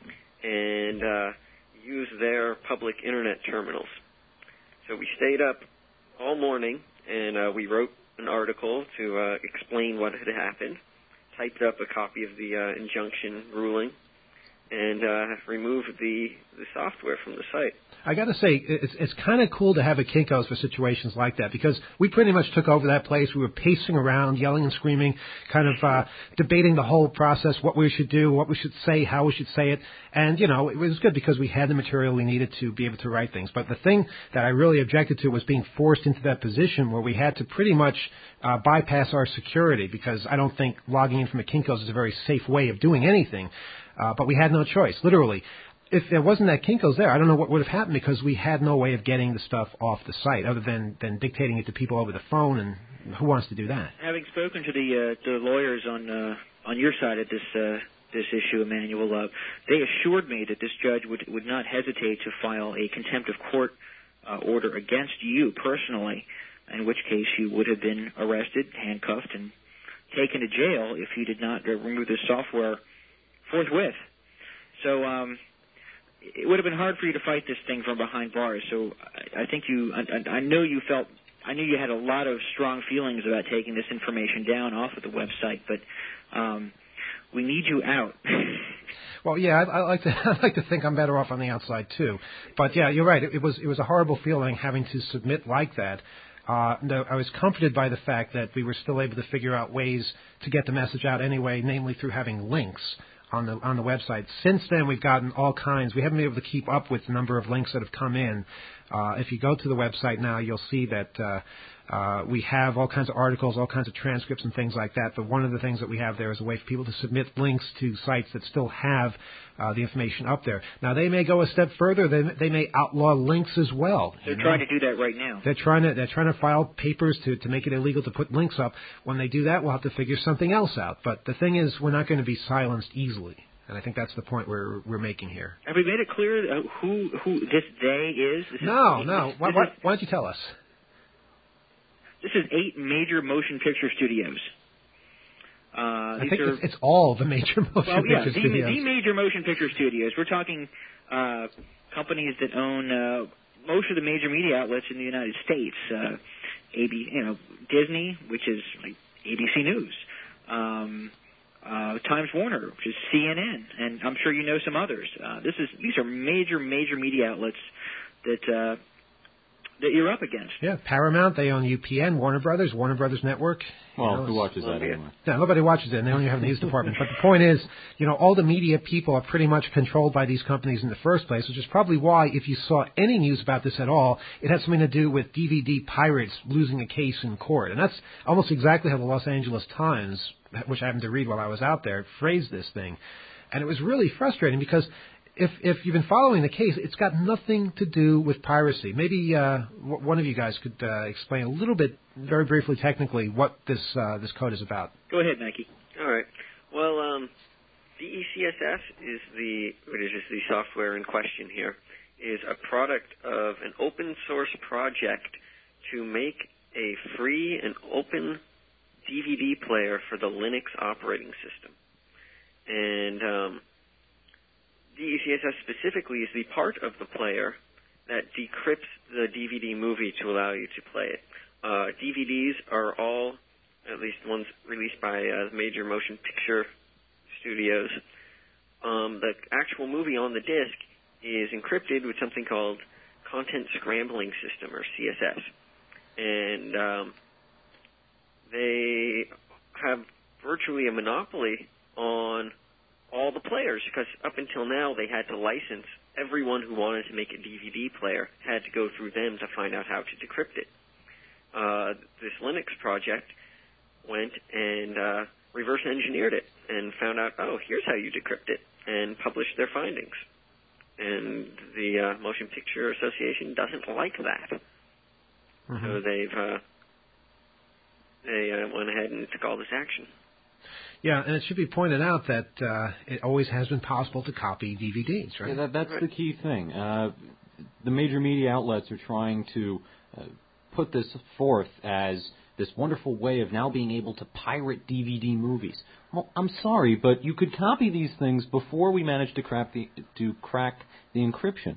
and uh, use their public internet terminals. So we stayed up all morning, and uh, we wrote an article to uh, explain what had happened, typed up a copy of the uh, injunction ruling, and uh, remove the, the software from the site. I got to say, it's, it's kind of cool to have a Kinko's for situations like that, because we pretty much took over that place. We were pacing around, yelling and screaming, kind of uh, debating the whole process, what we should do, what we should say, how we should say it. And, you know, it was good because we had the material we needed to be able to write things. But the thing that I really objected to was being forced into that position where we had to pretty much uh, bypass our security, because I don't think logging in from a Kinko's is a very safe way of doing anything. Uh, but we had no choice, literally. If there wasn't that Kinko's there, I don't know what would have happened, because we had no way of getting the stuff off the site other than, than dictating it to people over the phone, and who wants to do that? Having spoken to the uh, the lawyers on uh, on your side of this uh, this issue, Emmanuel, uh, they assured me that this judge would would not hesitate to file a contempt of court uh, order against you personally, in which case you would have been arrested, handcuffed, and taken to jail if you did not uh, remove the software forthwith. So. Um, It would have been hard for you to fight this thing from behind bars. So I, I think you, I, I know you felt, I knew you had a lot of strong feelings about taking this information down off of the website, but um, we need you out. Well, yeah, I, I like to, I like to think I'm better off on the outside too. But yeah, you're right. It, it was, it was a horrible feeling having to submit like that. Uh, no, I was comforted by the fact that we were still able to figure out ways to get the message out anyway, namely through having links on the on the website. Since then, we've gotten all kinds. We haven't been able to keep up with the number of links that have come in. Uh, if you go to the website now, you'll see that uh, uh, we have all kinds of articles, all kinds of transcripts and things like that. But one of the things that we have there is a way for people to submit links to sites that still have uh, the information up there. Now, they may go a step further. They, they may outlaw links as well. They're you know? trying to do that right now. They're trying to they're trying to file papers to, to make it illegal to put links up. When they do that, we'll have to figure something else out. But the thing is, we're not going to be silenced easily. And I think that's the point we're we're making here. Have we made it clear uh, who who this they is? This no, is, no. This, why, this why, is, why don't you tell us? This is eight major motion picture studios. Uh, I these think are, it's, it's all the major motion well, yeah, picture the, studios. the major motion picture studios. We're talking uh, companies that own uh, most of the major media outlets in the United States. Uh, A B, you know, Disney, which is like A B C News. Um, Uh, Times Warner, which is C N N, and I'm sure you know some others. Uh, this is these are major, major media outlets that uh, that you're up against. Yeah, Paramount, they own U P N, Warner Brothers, Warner Brothers Network. Well, you know, who watches that yeah. anyway? No, nobody watches it, and they only have a news department. But the point is, you know, all the media people are pretty much controlled by these companies in the first place, which is probably why, if you saw any news about this at all, it had something to do with D V D pirates losing a case in court. And that's almost exactly how the Los Angeles Times, which I happened to read while I was out there, phrased this thing. And it was really frustrating because if if you've been following the case, it's got nothing to do with piracy. Maybe uh, w- one of you guys could uh, explain a little bit, very briefly, technically, what this uh, this code is about. Go ahead, Nike. All right. Well, um, D E C S S is the, what is the software in question here, is a product of an open source project to make a free and open D V D player for the Linux operating system. And um, D E C S S specifically is the part of the player that decrypts the D V D movie to allow you to play it. Uh, D V Ds are all, at least ones released by uh, major motion picture studios. Um, the actual movie on the disc is encrypted with something called Content Scrambling System, or C S S. And um, they have virtually a monopoly on all the players, because up until now they had to license everyone who wanted to make a D V D player, had to go through them to find out how to decrypt it. Uh, this Linux project went and uh, reverse engineered it and found out, oh, here's how you decrypt it, and published their findings. And the uh, Motion Picture Association doesn't like that. Mm-hmm. So they've uh, they uh, went ahead and took all this action. Yeah, and it should be pointed out that uh, it always has been possible to copy D V Ds, right? Yeah, that, that's right. the key thing. Uh, the major media outlets are trying to uh, put this forth as this wonderful way of now being able to pirate D V D movies. Well, I'm sorry, but you could copy these things before we managed to crack the, to crack the encryption.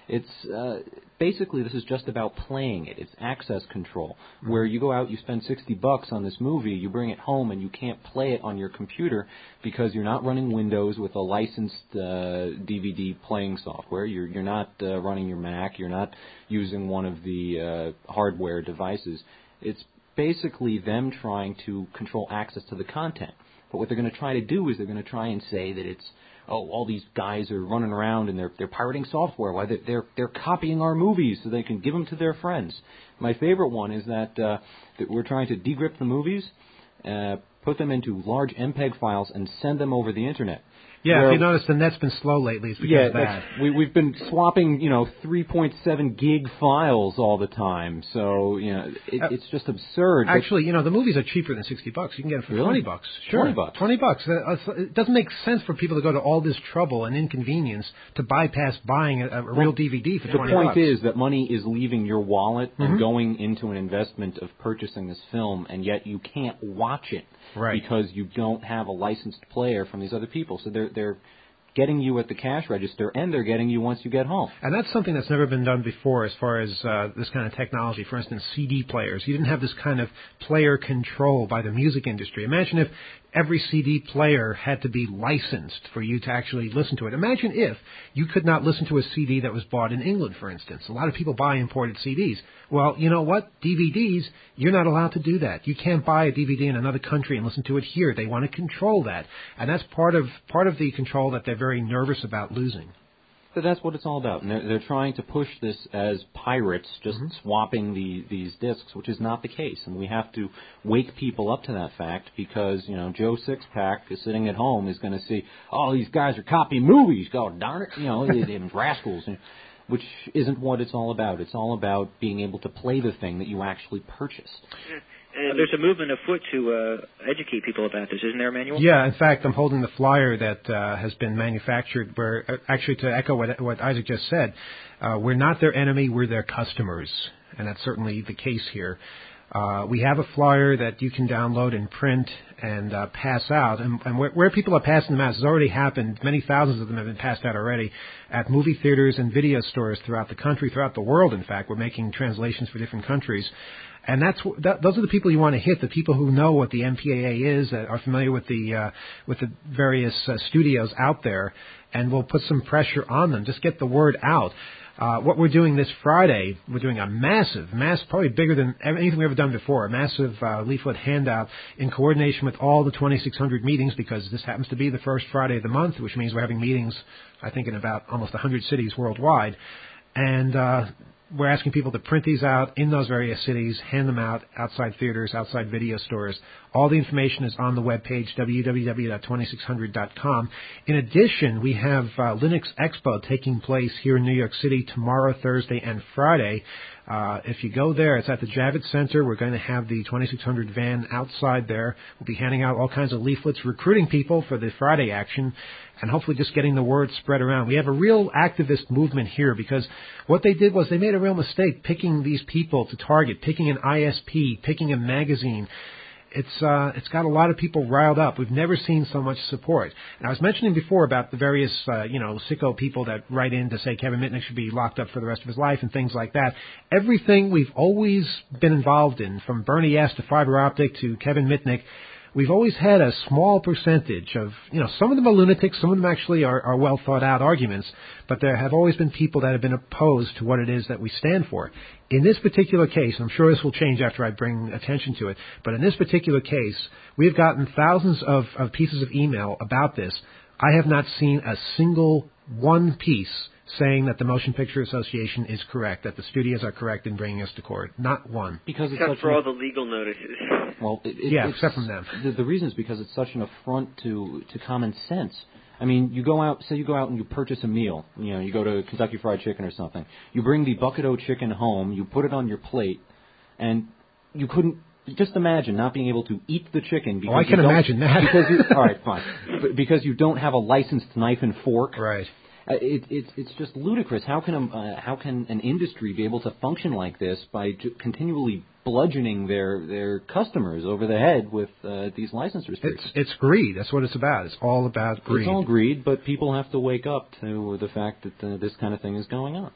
It's uh, basically this is just about playing it. It's access control, mm-hmm. where you go out, you spend sixty bucks on this movie, you bring it home, and you can't play it on your computer because you're not running Windows with a licensed uh, D V D playing software. You're you're not uh, running your Mac. You're not using one of the uh, hardware devices. It's basically them trying to control access to the content. But what they're going to try to do is they're going to try and say that it's, oh, all these guys are running around and they're they're pirating software. Why they're they're, they're copying our movies so they can give them to their friends. My favorite one is that uh, that we're trying to degrip the movies, uh, put them into large M P E G files, and send them over the internet. Yeah, Where, if you notice, the net's been slow lately. It's because yeah, of that. We, we've been swapping, you know, three point seven gig files all the time. So, you know, it, uh, it's just absurd. Actually, you know, the movies are cheaper than sixty bucks. You can get them for really? twenty bucks. Sure, twenty bucks. Twenty bucks. Uh, it doesn't make sense for people to go to all this trouble and inconvenience to bypass buying a, a well, real D V D for twenty bucks. The point bucks. is that money is leaving your wallet mm-hmm. and going into an investment of purchasing this film, and yet you can't watch it right. because you don't have a licensed player from these other people. So they're they're getting you at the cash register, and they're getting you once you get home. And that's something that's never been done before as far as uh, this kind of technology. For instance, C D players. You didn't have this kind of player control by the music industry. Imagine if every C D player had to be licensed for you to actually listen to it. Imagine if you could not listen to a C D that was bought in England, for instance. A lot of people buy imported C Ds. Well, you know what? D V Ds, you're not allowed to do that. You can't buy a D V D in another country and listen to it here. They want to control that. And that's part of part of the control that they're very nervous about losing. So that's what it's all about. And they're, they're trying to push this as pirates, just mm-hmm. swapping the, these discs, which is not the case. And we have to wake people up to that fact because, you know, Joe Sixpack is sitting at home is going to see, oh, these guys are copying movies. God darn it. You know, they're rascals. Which isn't what it's all about. It's all about being able to play the thing that you actually purchased. Yeah. Uh, there's a movement afoot to uh, educate people about this, isn't there, Emmanuel? Yeah, in fact, I'm holding the flyer that uh, has been manufactured where, uh, actually to echo what, what Isaac just said, uh, we're not their enemy, we're their customers. And that's certainly the case here. Uh, we have a flyer that you can download and print and uh, pass out. And, and where, where people are passing them out has already happened. Many thousands of them have been passed out already at movie theaters and video stores throughout the country, throughout the world, in fact. We're making translations for different countries. And that's that, those are the people you want to hit, the people who know what the M P A A is, that are familiar with the uh, with the various uh, studios out there, and we'll put some pressure on them. Just get the word out. Uh, what we're doing this Friday, we're doing a massive, mass, probably bigger than anything we've ever done before, a massive uh, leaflet handout in coordination with all the twenty-six hundred meetings, because this happens to be the first Friday of the month, which means we're having meetings, I think, in about almost one hundred cities worldwide. And uh, we're asking people to print these out in those various cities, hand them out outside theaters, outside video stores. All the information is on the webpage, w w w dot twenty-six hundred dot com. In addition, we have uh, Linux Expo taking place here in New York City tomorrow, Thursday, and Friday. Uh, if you go there, it's at the Javits Center. We're going to have the twenty-six hundred van outside there. We'll be handing out all kinds of leaflets, recruiting people for the Friday action, and hopefully just getting the word spread around. We have a real activist movement here because what they did was they made a real mistake picking these people to target, picking an I S P, picking a magazine. It's uh, it's got a lot of people riled up. We've never seen so much support. And I was mentioning before about the various, uh, you know, sicko people that write in to say Kevin Mitnick should be locked up for the rest of his life and things like that. Everything we've always been involved in, from Bernie S. to fiber optic to Kevin Mitnick, we've always had a small percentage of, you know, some of them are lunatics, some of them actually are, are well thought out arguments, but there have always been people that have been opposed to what it is that we stand for. In this particular case, I'm sure this will change after I bring attention to it, but in this particular case, we've gotten thousands of, of pieces of email about this. I have not seen a single one piece saying that the Motion Picture Association is correct, that the studios are correct in bringing us to court. Not one. Because it's Except such for an, all the legal notices. Well, it, it, yeah, it's, except from them. The, the reason is because it's such an affront to, to common sense. I mean, you go out, say you go out and you purchase a meal. You know, you go to Kentucky Fried Chicken or something. You bring the Bucket-O chicken home, you put it on your plate, and you couldn't, just imagine not being able to eat the chicken because oh, I can you imagine that. Because you, all right, fine. But because you don't have a licensed knife and fork. Right. Uh, it, it, it's just ludicrous. How can a, uh, how can an industry be able to function like this by j- continually bludgeoning their their customers over the head with uh, these license restrictions? It's it's greed. That's what it's about. It's all about greed. It's all greed, but people have to wake up to the fact that uh, this kind of thing is going on.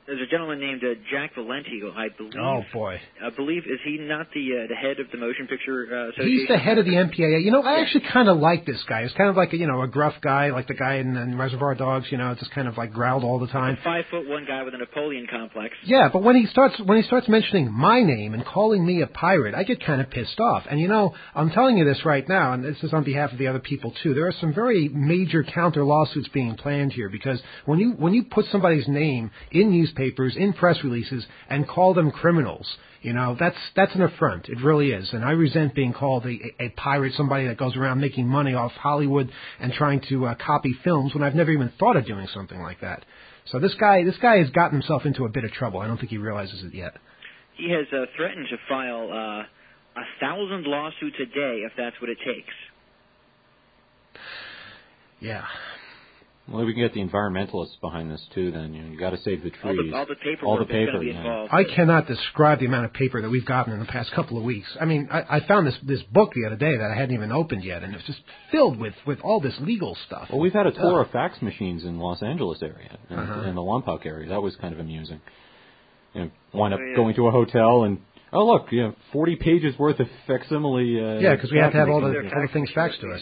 there's a gentleman named uh, Jack Valenti, who I believe. Oh boy. I believe is he not the uh, the head of the Motion Picture uh, Association? He's the head of the M P A A. You know, I actually kind of like this guy. He's kind of like a, you know, a gruff guy, like the guy in, in Reservoir Dogs. You know, just kind of like growled all the time. A five foot one guy with a Napoleon complex. Yeah, but when he starts when he starts mentioning my name and calling me a pirate, I get kind of pissed off. And you know, I'm telling you this right now, and this is on behalf of the other people too. There are some very major counter lawsuits being planned here because when you when you put somebody's name in newspapers, in press releases, and call them criminals, you know, that's that's an affront. It really is. And I resent being called a, a pirate, somebody that goes around making money off Hollywood and trying to uh, copy films when I've never even thought of doing something like that. So this guy this guy has gotten himself into a bit of trouble. I don't think he realizes it yet. He has uh, threatened to file uh, a thousand lawsuits a day if that's what it takes. Yeah. Well, we can get the environmentalists behind this too. Then you know, you got to save the trees. All the, all the paperwork all the that's going paper, to be yeah. involved. I cannot describe the amount of paper that we've gotten in the past couple of weeks. I mean, I, I found this this book the other day that I hadn't even opened yet, and it's just filled with, with all this legal stuff. Well, we've had a tour of fax machines in Los Angeles area, in, Uh-huh. in the Lompoc area. That was kind of amusing. You know, wind up Oh, yeah. going to a hotel and oh look, you know, forty pages worth of facsimile. Uh, Yeah, because we have to have all the, Fax all the things machines. faxed to us.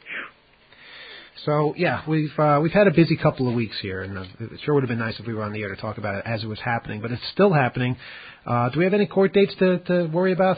So yeah, we've uh, we've had a busy couple of weeks here, and uh, it sure would have been nice if we were on the air to talk about it as it was happening. But it's still happening. Uh, do we have any court dates to, to worry about?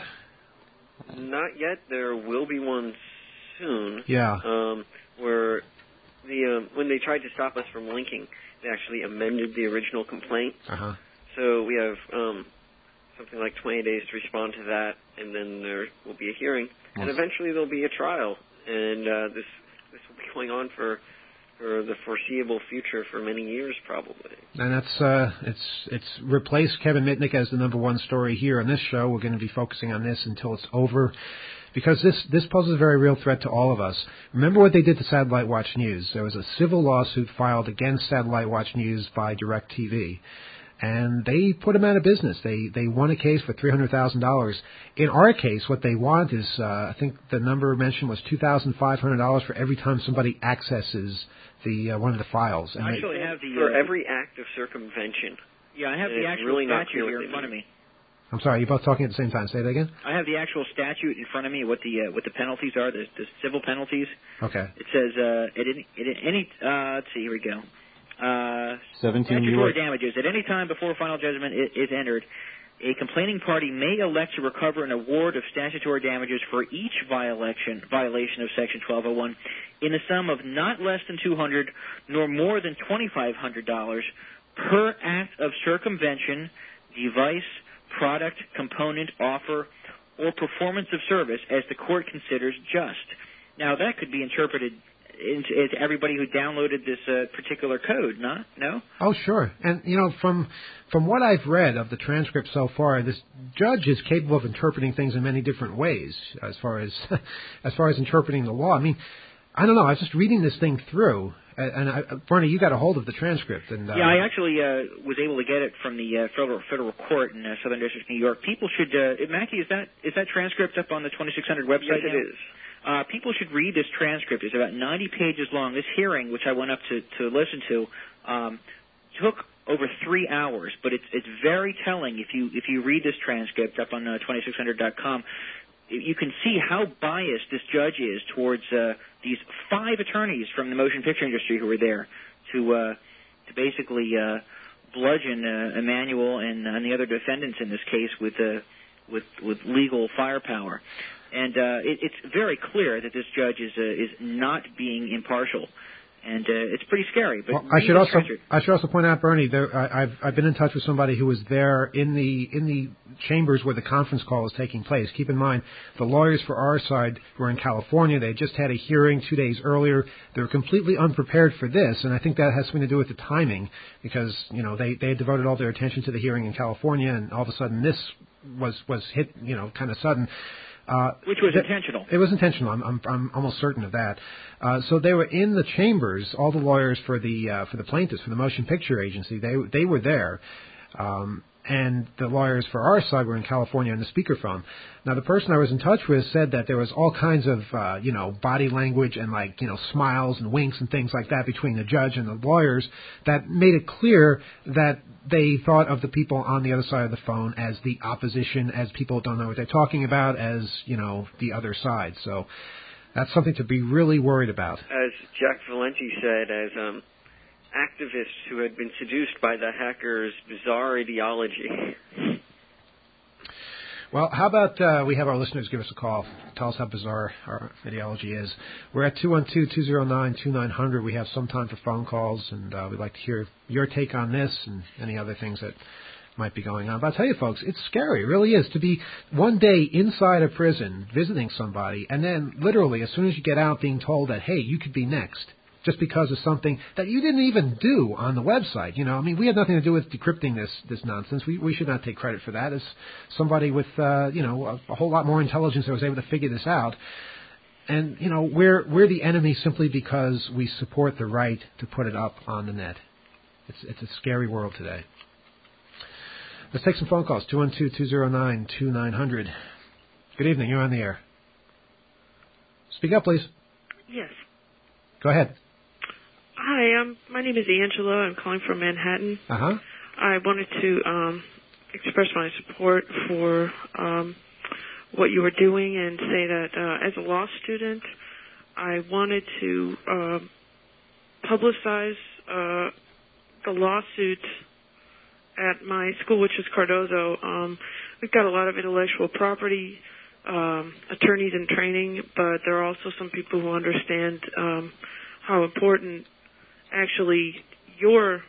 Not yet. There will be one soon. Yeah. Um, where the um, when they tried to stop us from linking, they actually amended the original complaint. Uh huh. So we have um, something like twenty days to respond to that, and then there will be a hearing, and Yes. eventually there'll be a trial. And uh, this this will be going on for for the foreseeable future for many years, probably. And that's uh, it's it's replaced Kevin Mitnick as the number one story here on this show. We're going to be focusing on this until it's over, because this this poses a very real threat to all of us. Remember what they did to Satellite Watch News? There was a civil lawsuit filed against Satellite Watch News by DirecTV, and they put them out of business. They they won a case for three hundred thousand dollars. In our case, what they want is, uh, I think the number mentioned was two thousand five hundred dollars for every time somebody accesses the uh, one of the files. And I they, actually have the For uh, every act of circumvention. yeah, I have and the it's actual really not statute clear what here they in front of mean. me. I'm sorry, you're both talking at the same time. Say that again. I have the actual statute in front of me. What the uh, what the penalties are? The, the civil penalties. Okay. It says uh, at any, at any uh, let's see, here we go. Uh, seventeen statutory U S damages. At any time before final judgment is, is entered, a complaining party may elect to recover an award of statutory damages for each violation violation of Section twelve oh one in a sum of not less than two hundred dollars nor more than twenty-five hundred dollars per act of circumvention, device, product, component, offer, or performance of service as the court considers just. Now, that could be interpreted into, into everybody who downloaded this uh, particular code, not? No? Oh, sure. And, you know, from from what I've read of the transcript so far, this judge is capable of interpreting things in many different ways as far as as far as interpreting the law. I mean, I don't know. I was just reading this thing through, and, I, Bernie, you got a hold of the transcript. And uh, Yeah, I actually uh, was able to get it from the uh, federal federal court in uh, Southern District, New York. People should, uh, Mackie, is that is that transcript up on the twenty-six hundred website? Yes, it now? is. Uh, people should read this transcript. It's about ninety pages long. This hearing, which I went up to, to listen to, um, took over three hours. But it's it's very telling if you if you read this transcript up on uh, twenty-six hundred dot com. You can see how biased this judge is towards uh, these five attorneys from the motion picture industry who were there to uh, to basically uh, bludgeon uh, Emmanuel and, and the other defendants in this case with uh, with with legal firepower. And uh, it, it's very clear that this judge is uh, is not being impartial, and uh, it's pretty scary. But well, I should this also transcript- I should also point out, Bernie, there, I, I've I've been in touch with somebody who was there in the in the chambers where the conference call was taking place. Keep in mind, the lawyers for our side were in California. They had just had a hearing two days earlier. They were completely unprepared for this, and I think that has something to do with the timing, because you know they they had devoted all their attention to the hearing in California, and all of a sudden this was was hit, you know, kind of sudden. Uh, Which was th- intentional. It was intentional. I'm, I'm, I'm almost certain of that. Uh, so they were in the chambers. All the lawyers for the uh, for the plaintiffs, for the motion picture agency, they they were there, um, and the lawyers for our side were in California on the speakerphone. Now, the person I was in touch with said that there was all kinds of, uh, you know, body language and, like, you know, smiles and winks and things like that between the judge and the lawyers that made it clear that they thought of the people on the other side of the phone as the opposition, as people who don't know what they're talking about, as, you know, the other side. So that's something to be really worried about. As Jack Valenti said, as um, activists who had been seduced by the hackers' bizarre ideology. Well, how about uh, we have our listeners give us a call. Tell us how bizarre our ideology is. We're at two one two, two zero nine, two nine zero zero. We have some time for phone calls, and uh, we'd like to hear your take on this and any other things that might be going on. But I'll tell you, folks, it's scary. It really is to be one day inside a prison visiting somebody, and then literally as soon as you get out being told that, hey, you could be next, just because of something that you didn't even do on the website. You know, I mean, we had nothing to do with decrypting this this nonsense. We we should not take credit for that. As somebody with, uh, you know, a, a whole lot more intelligence that was able to figure this out. And, you know, we're we're the enemy simply because we support the right to put it up on the net. It's it's a scary world today. Let's take some phone calls. two one two, two zero nine, two nine zero zero. Good evening. You're on the air. Speak up, please. Yes. Go ahead. Hi, um, my name is Angela. I'm calling from Manhattan. Uh-huh. I wanted to um, express my support for um, what you were doing and say that uh, as a law student, I wanted to uh, publicize uh, the lawsuit at my school, which is Cardozo. Um, we've got a lot of intellectual property um, attorneys in training, but there are also some people who understand um, how important actually your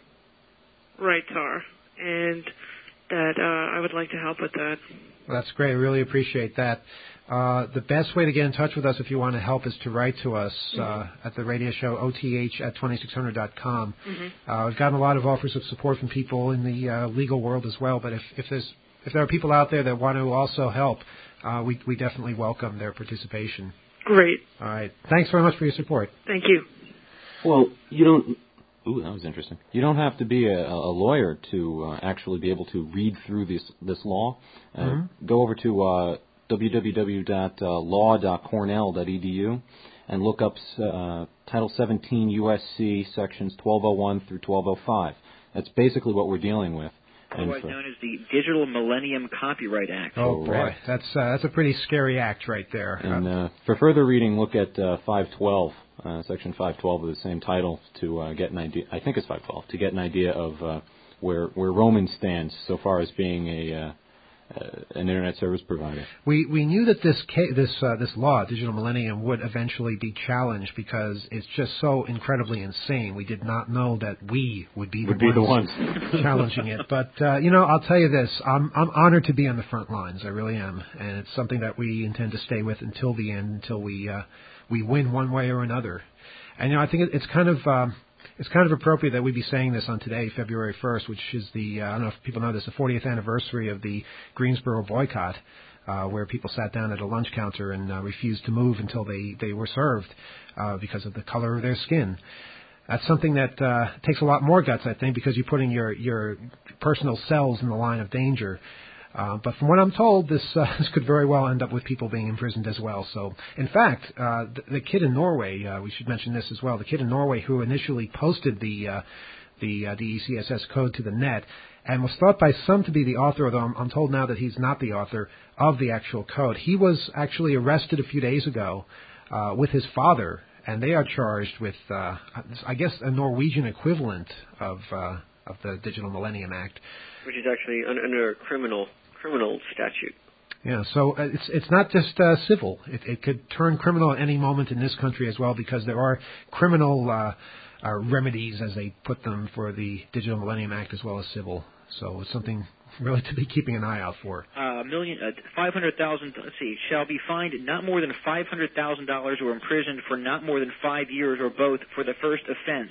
rights are, and that uh, I would like to help with that. Well, that's great. I really appreciate that. Uh, the best way to get in touch with us if you want to help is to write to us uh, mm-hmm. at the radio show, O T H at twenty-six hundred dot com. Mm-hmm. Uh, we've gotten a lot of offers of support from people in the uh, legal world as well, but if, if there's if there are people out there that want to also help, uh, we, we definitely welcome their participation. Great. All right. Thanks very much for your support. Thank you. Well, you don't... Ooh, that was interesting. You don't have to be a, a lawyer to uh, actually be able to read through this this law. Uh, mm-hmm. Go over to uh, w w w dot law dot cornell dot e d u and look up uh, Title seventeen U S C sections twelve oh one through twelve oh five. That's basically what we're dealing with. Otherwise known as the Digital Millennium Copyright Act. Oh, boy. That's uh, that's a pretty scary act right there. And uh, for further reading, look at uh, five twelve, uh, Section five twelve of the same title to uh, get an idea. I think it's five twelve, to get an idea of uh, where where Roman stands so far as being a uh, uh, an internet service provider. We we knew that this ca- this uh, this law, Digital Millennium, would eventually be challenged because it's just so incredibly insane. We did not know that we would be the would ones, be the ones. challenging it. But uh, you know, I'll tell you this: I'm I'm honored to be on the front lines. I really am, and it's something that we intend to stay with until the end, until we uh, we win one way or another. And you know, I think it's kind of. Um, It's kind of appropriate that we be saying this on today, February first, which is the, uh, I don't know if people know this, the fortieth anniversary of the Greensboro boycott, uh, where people sat down at a lunch counter and uh, refused to move until they, they were served uh, because of the color of their skin. That's something that uh, takes a lot more guts, I think, because you're putting your, your personal selves in the line of danger. Uh, but from what I'm told, this uh, this could very well end up with people being imprisoned as well. So, in fact, uh, the, the kid in Norway, uh, we should mention this as well, the kid in Norway who initially posted the uh, the uh, D E C S S code to the net and was thought by some to be the author, although I'm, I'm told now that he's not the author of the actual code. He was actually arrested a few days ago uh, with his father, and they are charged with, uh, I guess, a Norwegian equivalent of uh, of the Digital Millennium Act. Which is actually un- under a criminal criminal statute. Yeah, so uh, it's it's not just uh, civil. It, it could turn criminal at any moment in this country as well, because there are criminal uh, uh, remedies, as they put them, for the Digital Millennium Act as well as civil. So it's something really to be keeping an eye out for. A uh, million, uh, five hundred thousand. Let's see, shall be fined not more than five hundred thousand dollars or imprisoned for not more than five years or both for the first offense.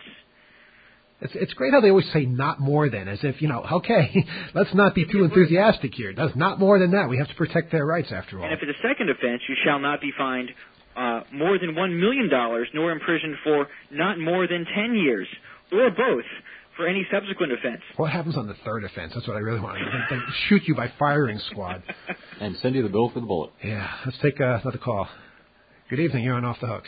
It's, it's great how they always say not more than, as if, you know, okay, let's not be too enthusiastic here. That's not more than that. We have to protect their rights, after all. And if it's a second offense, you shall not be fined uh, more than one million dollars, nor imprisoned for not more than ten years, or both, for any subsequent offense. What happens on the third offense? That's what I really want to know. They, they shoot you by firing squad. And send you the bill for the bullet. Yeah. Let's take uh, another call. Good evening. You're on Off the Hook.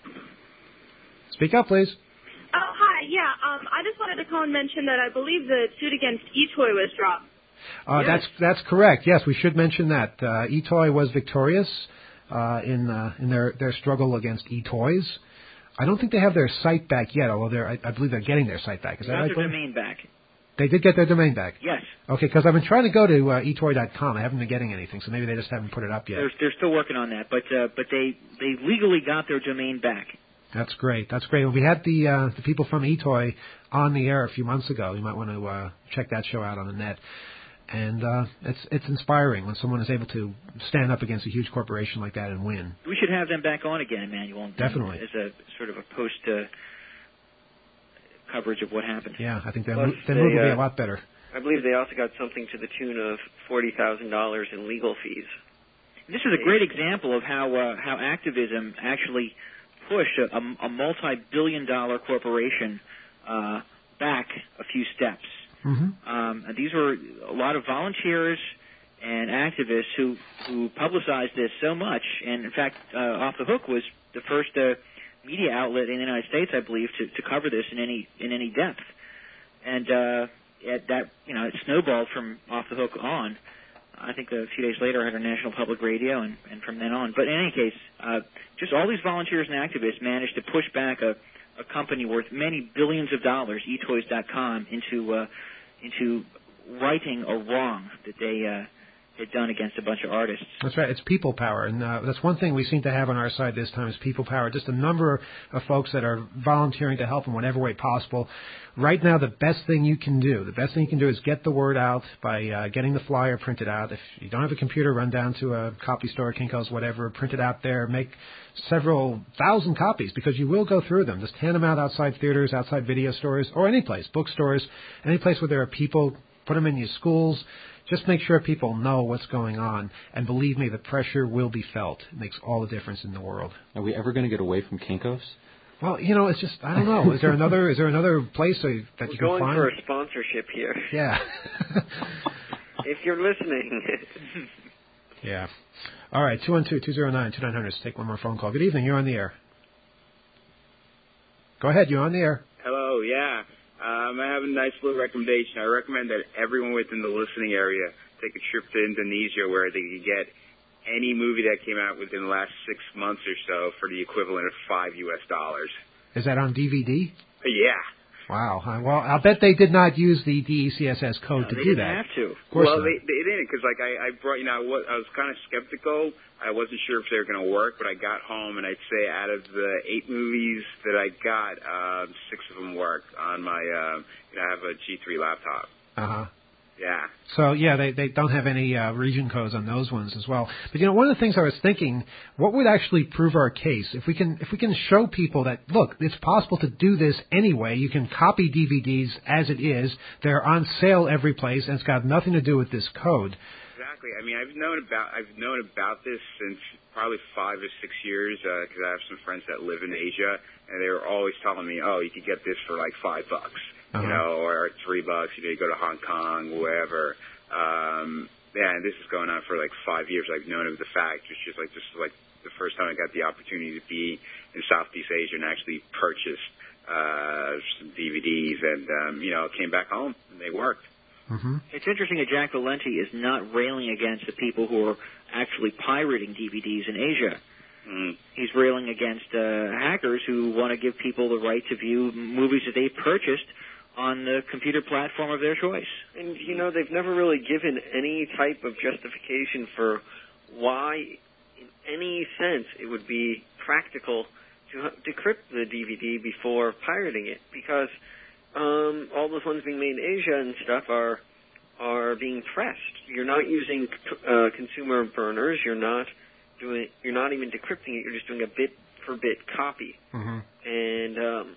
Speak up, please. Oh, hi. Yeah, um, I just wanted to call and mention that I believe the suit against eToy was dropped. Uh, Yes. That's that's correct. Yes, we should mention that. Uh, eToy was victorious uh, in uh, in their, their struggle against eToys. I don't think they have their site back yet, although they're, I, I believe they're getting their site back. Is that Got right? their Glenn? domain back. They did get their domain back. Yes. Okay, because I've been trying to go to uh, etoy dot com. I haven't been getting anything, so maybe they just haven't put it up yet. They're, they're still working on that, but uh, but they, they legally got their domain back. That's great. That's great. Well, we had the uh, the people from eToy on the air a few months ago. You might want to uh, check that show out on the net. And uh, it's it's inspiring when someone is able to stand up against a huge corporation like that and win. We should have them back on again, Emmanuel. and- Definitely. As a sort of a post uh, coverage of what happened. Yeah, I think their, Plus, mo- their they, move will be uh, a lot better. I believe they also got something to the tune of forty thousand dollars in legal fees. This is a great example of how uh, how activism actually pushed a, a, a multi-billion dollar corporation uh, back a few steps. Mm-hmm. Um, and these were a lot of volunteers and activists who, who publicized this so much. And, in fact, uh, Off the Hook was the first uh, media outlet in the United States, I believe, to, to cover this in any in any depth. And uh, it, that, you know, it snowballed from Off the Hook on. I think a few days later I had a national public radio, and, and from then on. But in any case, uh, just all these volunteers and activists managed to push back a, a company worth many billions of dollars, etoys dot com, into uh, into righting a wrong that they uh, had done against a bunch of artists. That's right. It's people power, and uh, that's one thing we seem to have on our side this time is people power. Just a number of folks that are volunteering to help in whatever way possible. Right now, the best thing you can do, the best thing you can do is get the word out by uh, getting the flyer printed out. If you don't have a computer, run down to a copy store, Kinko's, whatever, print it out there, make several thousand copies because you will go through them. Just hand them out outside theaters, outside video stores, or any place, bookstores, any place where there are people. Put them in your schools. Just make sure people know what's going on. And believe me, the pressure will be felt. It makes all the difference in the world. Are we ever going to get away from Kinko's? Well, you know, it's just, I don't know. Is there another Is there another place that you We're can going find? for a sponsorship here. Yeah. If you're listening. Yeah. All right, two one two, two zero nine, two nine zero zero. Let's take one more phone call. Good evening. You're on the air. Go ahead. You're on the air. Hello, yeah. Um, I have a nice little recommendation. I recommend that everyone within the listening area take a trip to Indonesia where they can get any movie that came out within the last six months or so for the equivalent of five U S dollars. Is that on D V D? Yeah. Wow. Uh, Well, I'll bet they did not use the D E C S S code No, to they do didn't that. have to. Of course well, not. they, they didn't because, like, I, I brought, you know, I was, I was kind of skeptical. I wasn't sure if they were going to work, but I got home, and I'd say out of the eight movies that I got, um, six of them work on my, um, you know, I have a G three laptop. Uh-huh. Yeah. So, yeah, they, they don't have any uh, region codes on those ones as well. But, you know, one of the things I was thinking, what would actually prove our case? If we can if we can show people that, look, it's possible to do this anyway. You can copy D V Ds as it is. They're on sale every place, and it's got nothing to do with this code. Exactly. I mean, I've known about I've known about this since probably five or six years because I have some friends that live in Asia, and they were always telling me, "Oh, you could get this for like five bucks." Uh-huh. You know, or three bucks. You know, you go to Hong Kong, wherever. Um, yeah, and this is going on for like five years. I've known of the fact. It's just like this is like the first time I got the opportunity to be in Southeast Asia and actually purchase uh, some D V Ds, and um, you know, came back home and they worked. Mm-hmm. It's interesting that Jack Valenti is not railing against the people who are actually pirating D V Ds in Asia. Mm. He's railing against uh, hackers who want to give people the right to view movies that they purchased on the computer platform of their choice. And, you know, they've never really given any type of justification for why, in any sense, it would be practical to h- decrypt the D V D before pirating it, because um, all those ones being made in Asia and stuff are are being pressed. You're not using uh, consumer burners. You're not doing. You're not even decrypting it. You're just doing a bit for bit copy. Mm-hmm. And um,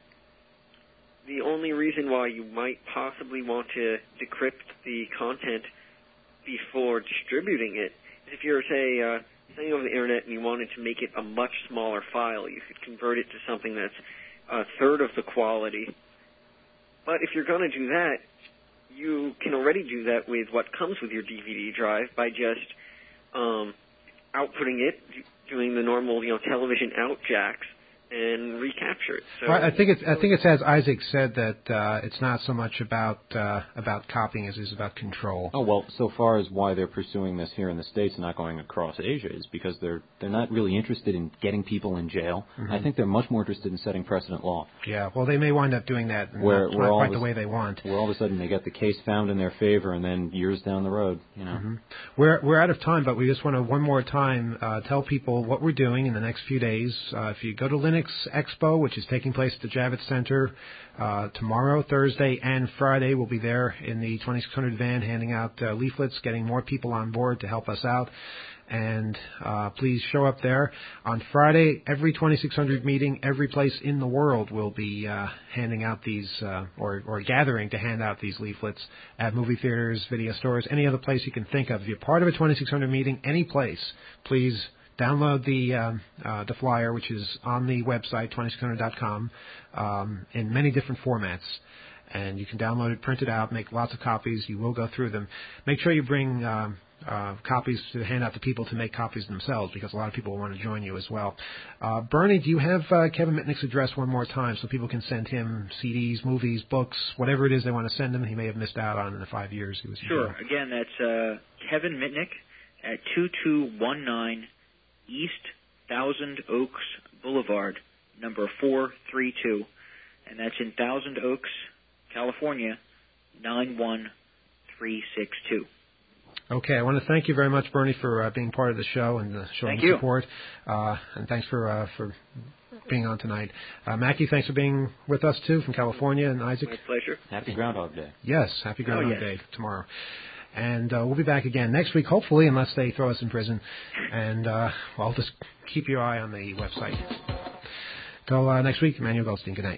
the only reason why you might possibly want to decrypt the content before distributing it is if you're, say, uh, saying over the internet and you wanted to make it a much smaller file. You could convert it to something that's a third of the quality But if you're going to do that, you can already do that with what comes with your D V D drive by just um, outputting it, doing the normal, you know, television out jacks, and recapture it. So I think it's I think it's as Isaac said that uh, it's not so much about uh, about copying as it is about control. Oh well, so far as why they're pursuing this here in the States and not going across Asia is because they're they're not really interested in getting people in jail. Mm-hmm. I think they're much more interested in setting precedent law. Yeah, well, they may wind up doing that and where, not where quite all the way they want. Where all of a sudden they get the case found in their favor, and then years down the road, you know. Mm-hmm. We're we're out of time, but we just want to one more time uh, tell people what we're doing in the next few days. Uh, if you go to Linux Expo, which is taking place at the Javits Center uh, tomorrow, Thursday, and Friday, we'll be there in the twenty-six hundred van handing out uh, leaflets, getting more people on board to help us out. And uh, please show up there. On Friday, every twenty-six hundred meeting, every place in the world will be uh, handing out these, uh, or, or gathering to hand out these leaflets at movie theaters, video stores, any other place you can think of. If you're part of a twenty-six hundred meeting, any place, please download the um, uh, the flyer, which is on the website, twenty-six hundred dot com, um, in many different formats. And you can download it, print it out, make lots of copies. You will go through them. Make sure you bring um, uh, copies to hand out to people to make copies themselves, because a lot of people will want to join you as well. Uh, Bernie, do you have uh, Kevin Mitnick's address one more time so people can send him C Ds, movies, books, whatever it is they want to send him he may have missed out on in the five years he was in Sure. jail? Again, that's uh, Kevin Mitnick at two two one nine East Thousand Oaks Boulevard, number four three two, and that's in Thousand Oaks, California, nine one three six two. Okay, I want to thank you very much, Bernie, for uh, being part of the show and uh, showing Thank you. support. Uh, and thanks for uh, for being on tonight. Uh, Mackie, thanks for being with us, too, from California. And Isaac? My pleasure. Happy Groundhog Day. Yes, happy Groundhog Oh, yes. Day tomorrow. And uh, we'll be back again next week, hopefully, unless they throw us in prison. And, uh, well, just keep your eye on the website. Till uh, next week, Emmanuel Goldstein. Good night.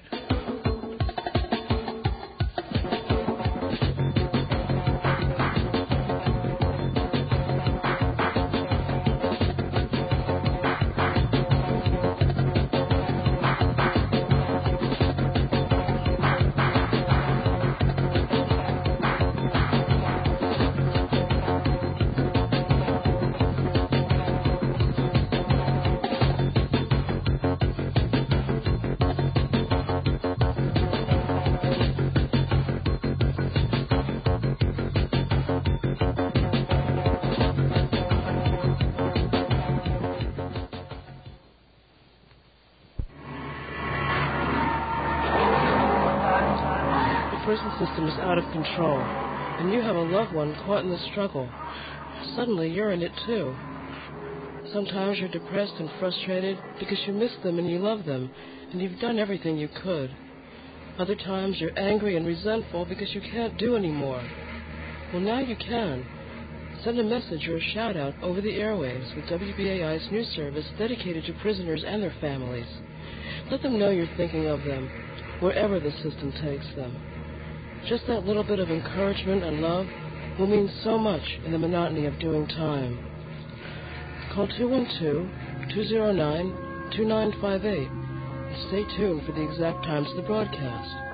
prison system is out of control, and you have a loved one caught in the struggle. Suddenly, you're in it too. Sometimes you're depressed and frustrated because you miss them and you love them, and you've done everything you could. Other times, you're angry and resentful because you can't do any more. Well, now you can. Send a message or a shout-out over the airwaves with W B A I's news service dedicated to prisoners and their families. Let them know you're thinking of them, wherever the system takes them. Just that little bit of encouragement and love will mean so much in the monotony of doing time. Call two one two, two zero nine, two nine five eight and stay tuned for the exact times of the broadcast.